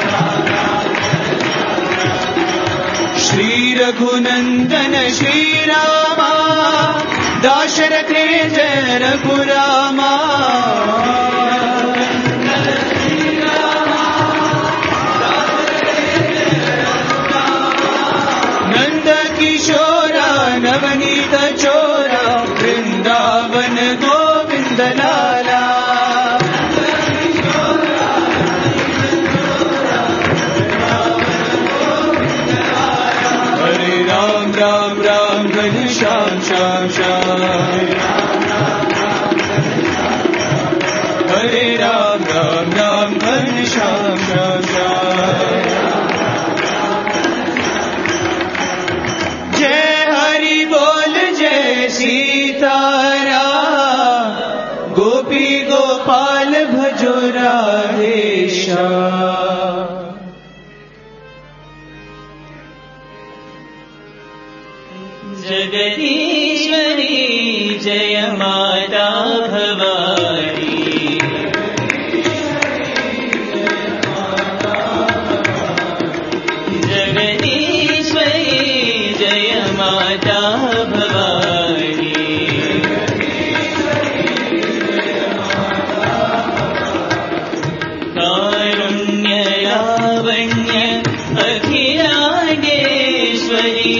श्री रघुनंदन श्री रामा दाशरथे जय रघुरामा नंद किशोरा नवनीत चोरा वृंदावन गोविंद लाला हरे राम राम राम घन श्याम श्याम श्याम हरे राम राम राम घन श्याम श्याम श्याम जय हरि बोल जय सीताराम गोपी गोपाल भजो राधेश्याम जगदीश्वरी जय माता भवानी जगदीश्वरी जय माता भवानी कारुण्य लावण्य अखिलाण्डेश्वरी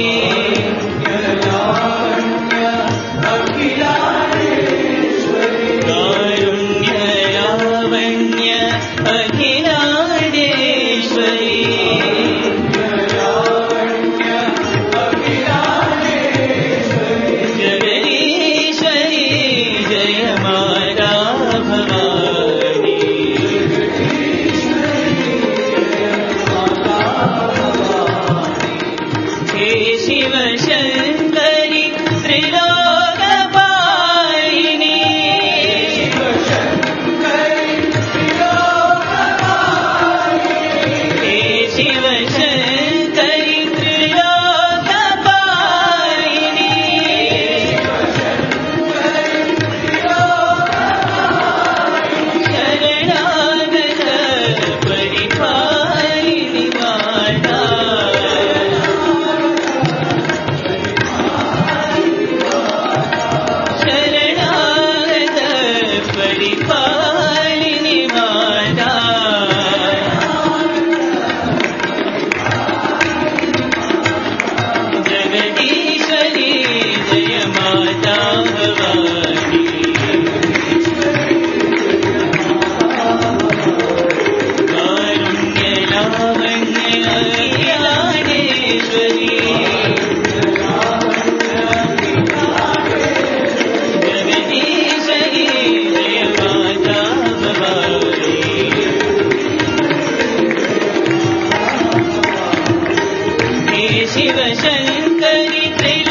शिव शंकरी त्रिलोक शिवशङ्करि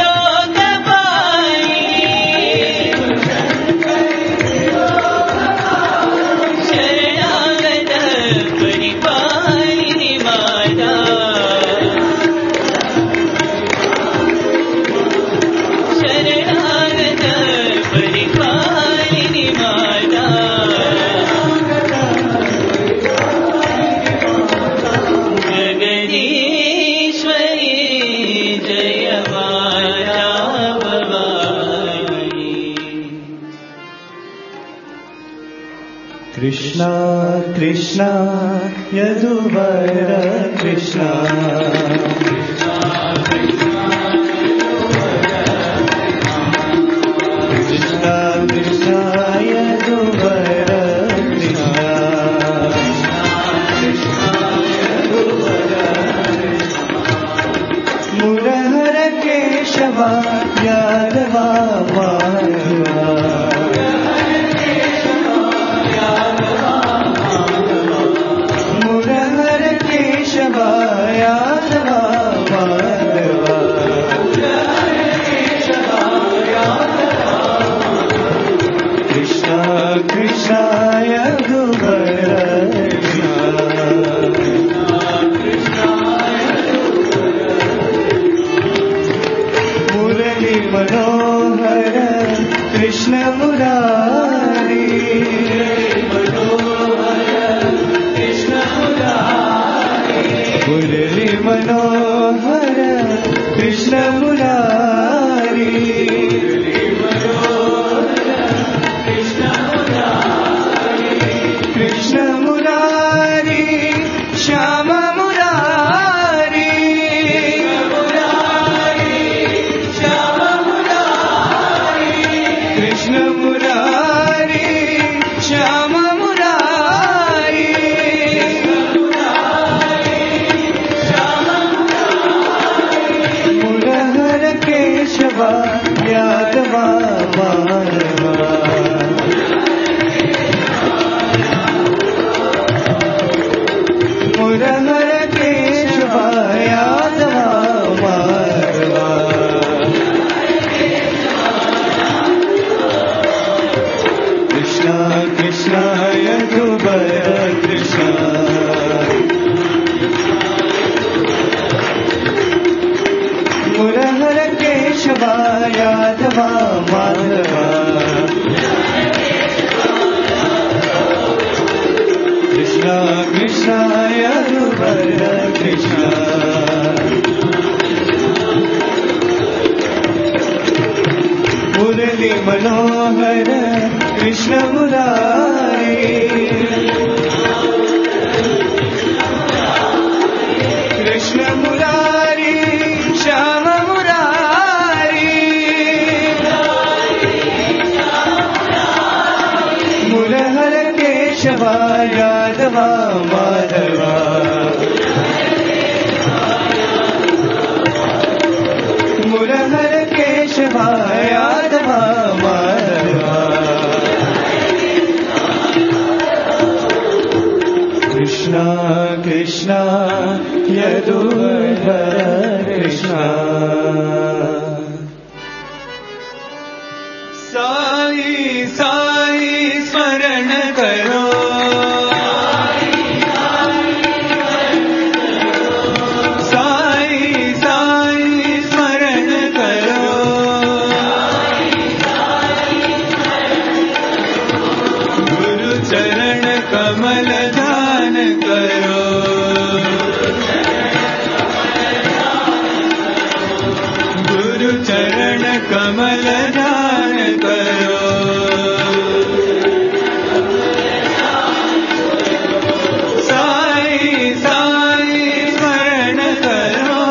कृष्णा कृष्णा यदुवर कृष्णा कृष्णा कृष्णा यदुवर कृष्णा मुरहर केशवा यादवा माधवा मनोहर कृष्ण मुरारी मुरली मनोहर कृष्ण मुरारी कृष्ण मुरारी श्याम मुरारी कृष्ण मुरारी श्याम मुरारी मुरहर केशवा यादवा माधवा मुरहर केशवा यादवा माधवा कृष्णा कृष्णा यदुवर कृष्णा मुरहर केशवा यादवा माधवा कृष्णा कृष्णा यदुवर कृष्णा मुरली मनोहर कृष्ण मुरारी कृष्ण मुरारी श्याम मुरारी मुरहर केशवा यादवा माधवा मुरहर केशवा यादवा माधवा कृष्णा कृष्णा यदुवर कृष्णा साई साई स्मरण करो साई साई स्मरण करो गुरु चरण कमल ध्यान करो गुरु चरण कमल ध्यान करो साई साई स्मरण करो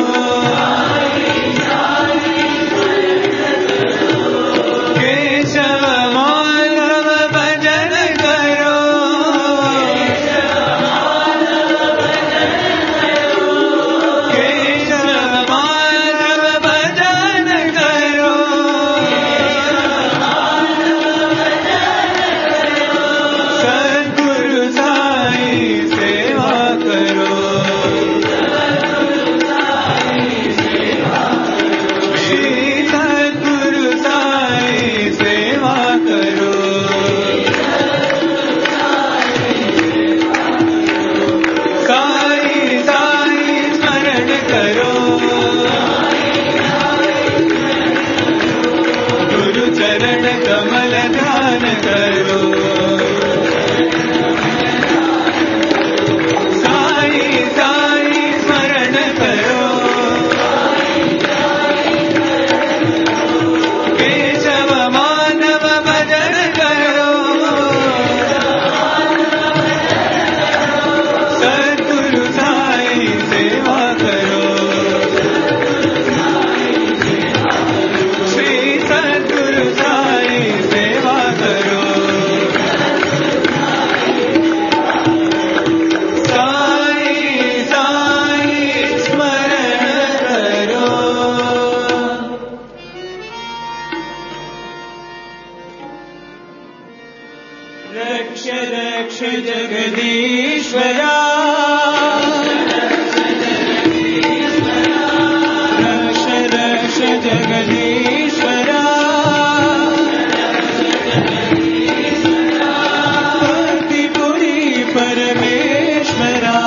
केशव माधव भजन करो केशव माधव भजन करो नमन करो साई साई स्मरण करो केशव मानव भजन करो सद्गुरु साई सेवा करो श्री सद्गुरु साई सेवा करो साई साई स्मरण करो रक्ष रक्ष जगदीश्वरा रक्ष रक्ष जगदीश्वरा भक्तिपुरी परमेश्वरा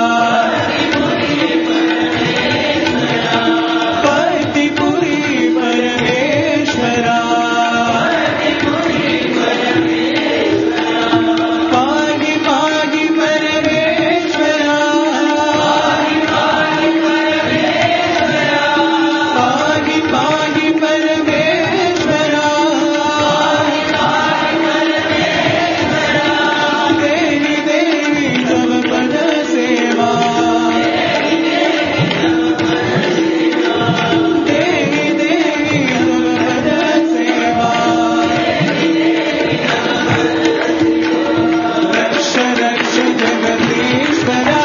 भक्तिपुरी परमेश्वरा पाहि पाहि परमेश्वरा पाहि पाहि परमेश्वरा देहि देहि तव पद सेवा देहि देहि तव पद सेवा रक्ष रक्ष जगदीश्वरा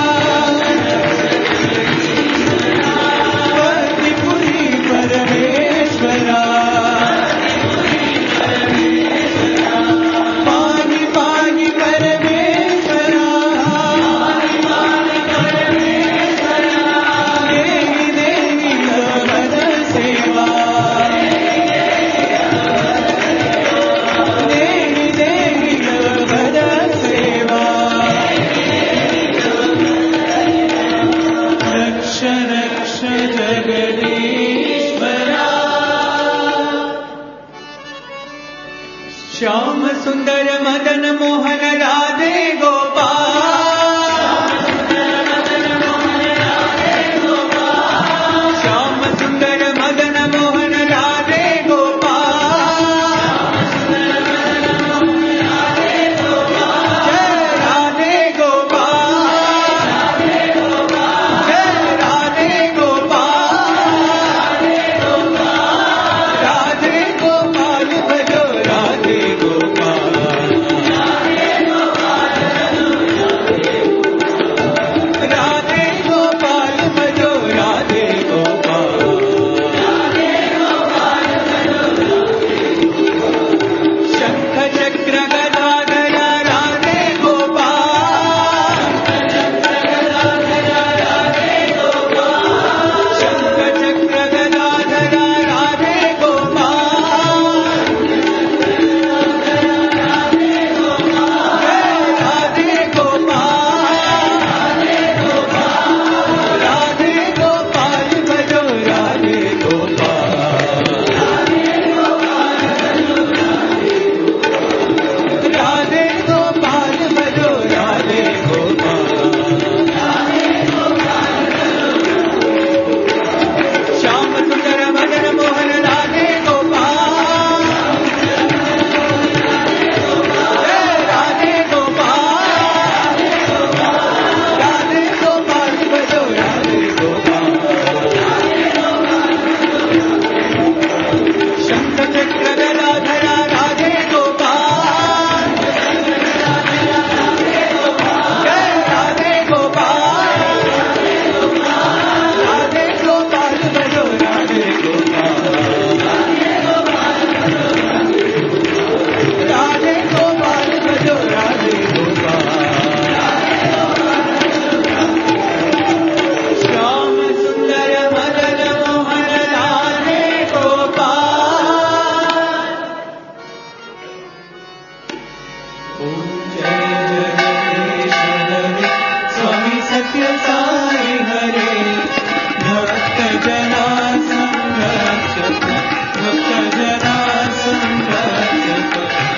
भक्तिपुरी परमेश्वरा पाहि पाहि परमेश्वरा देहि देहि तव पद सेवा देहि देहि तव पद सेवा रक्ष रक्ष जगदीश्वरा श्याम सुंदर मदन मोहन राधे गोपाल श्याम सुंदर मदन मोहन राधे गोपाल जय राधे गोपाल जय राधे गोपाल राधे गोपाल भजो राधे गोपाल राधे गोपाल भजो राधे गोपाल शंख चक्र गदाधर राधे गोपाल शंख चक्र गदाधर राधे गोपाल राधे गोपाल राधे गोपाल भजो राधे गोपाल राधे गोपाल भजो राधे गोपाल श्याम सुंदर मदन मोहन राधे गोपाल जय राधे गोपाल राधे गोपाल भजो राधे गोपाल शंख चक्र गदाधर राधे गोपाल जय राधे गोपाल राधे गोपाल भजो राधे गोपाल राधे गोपाल भजो राधे गोपाल श्याम सुंदर मदन मोहन राधे गोपाल ओम जय जगदीश हरे स्वामी सत्य साई हरे भक्त जना संरक्षक भक्त जना संरक्षक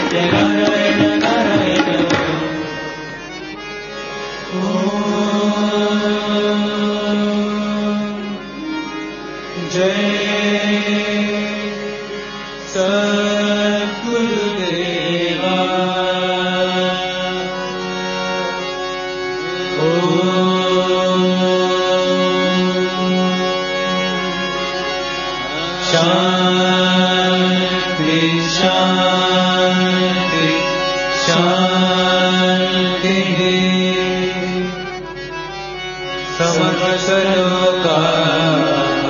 जय नारायण नारायण जय सद्गुरुदेवा शांति शांति शांति समस्त लोकाः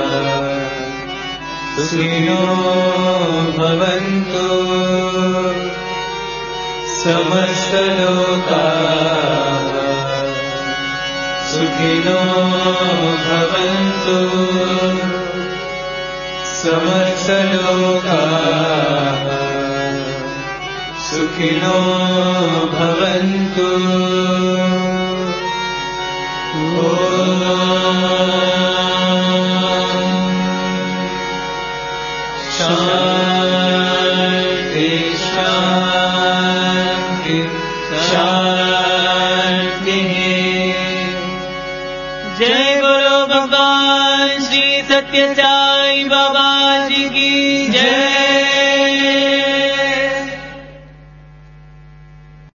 सुखिनो भवन्तु समस्त लोकाः सुखिनो भवन्तु समस्त लोकाः सुखिनो भवन्तु शांति शांति शांति जय बोलो भगवान श्री सत्य साई बाबा जी की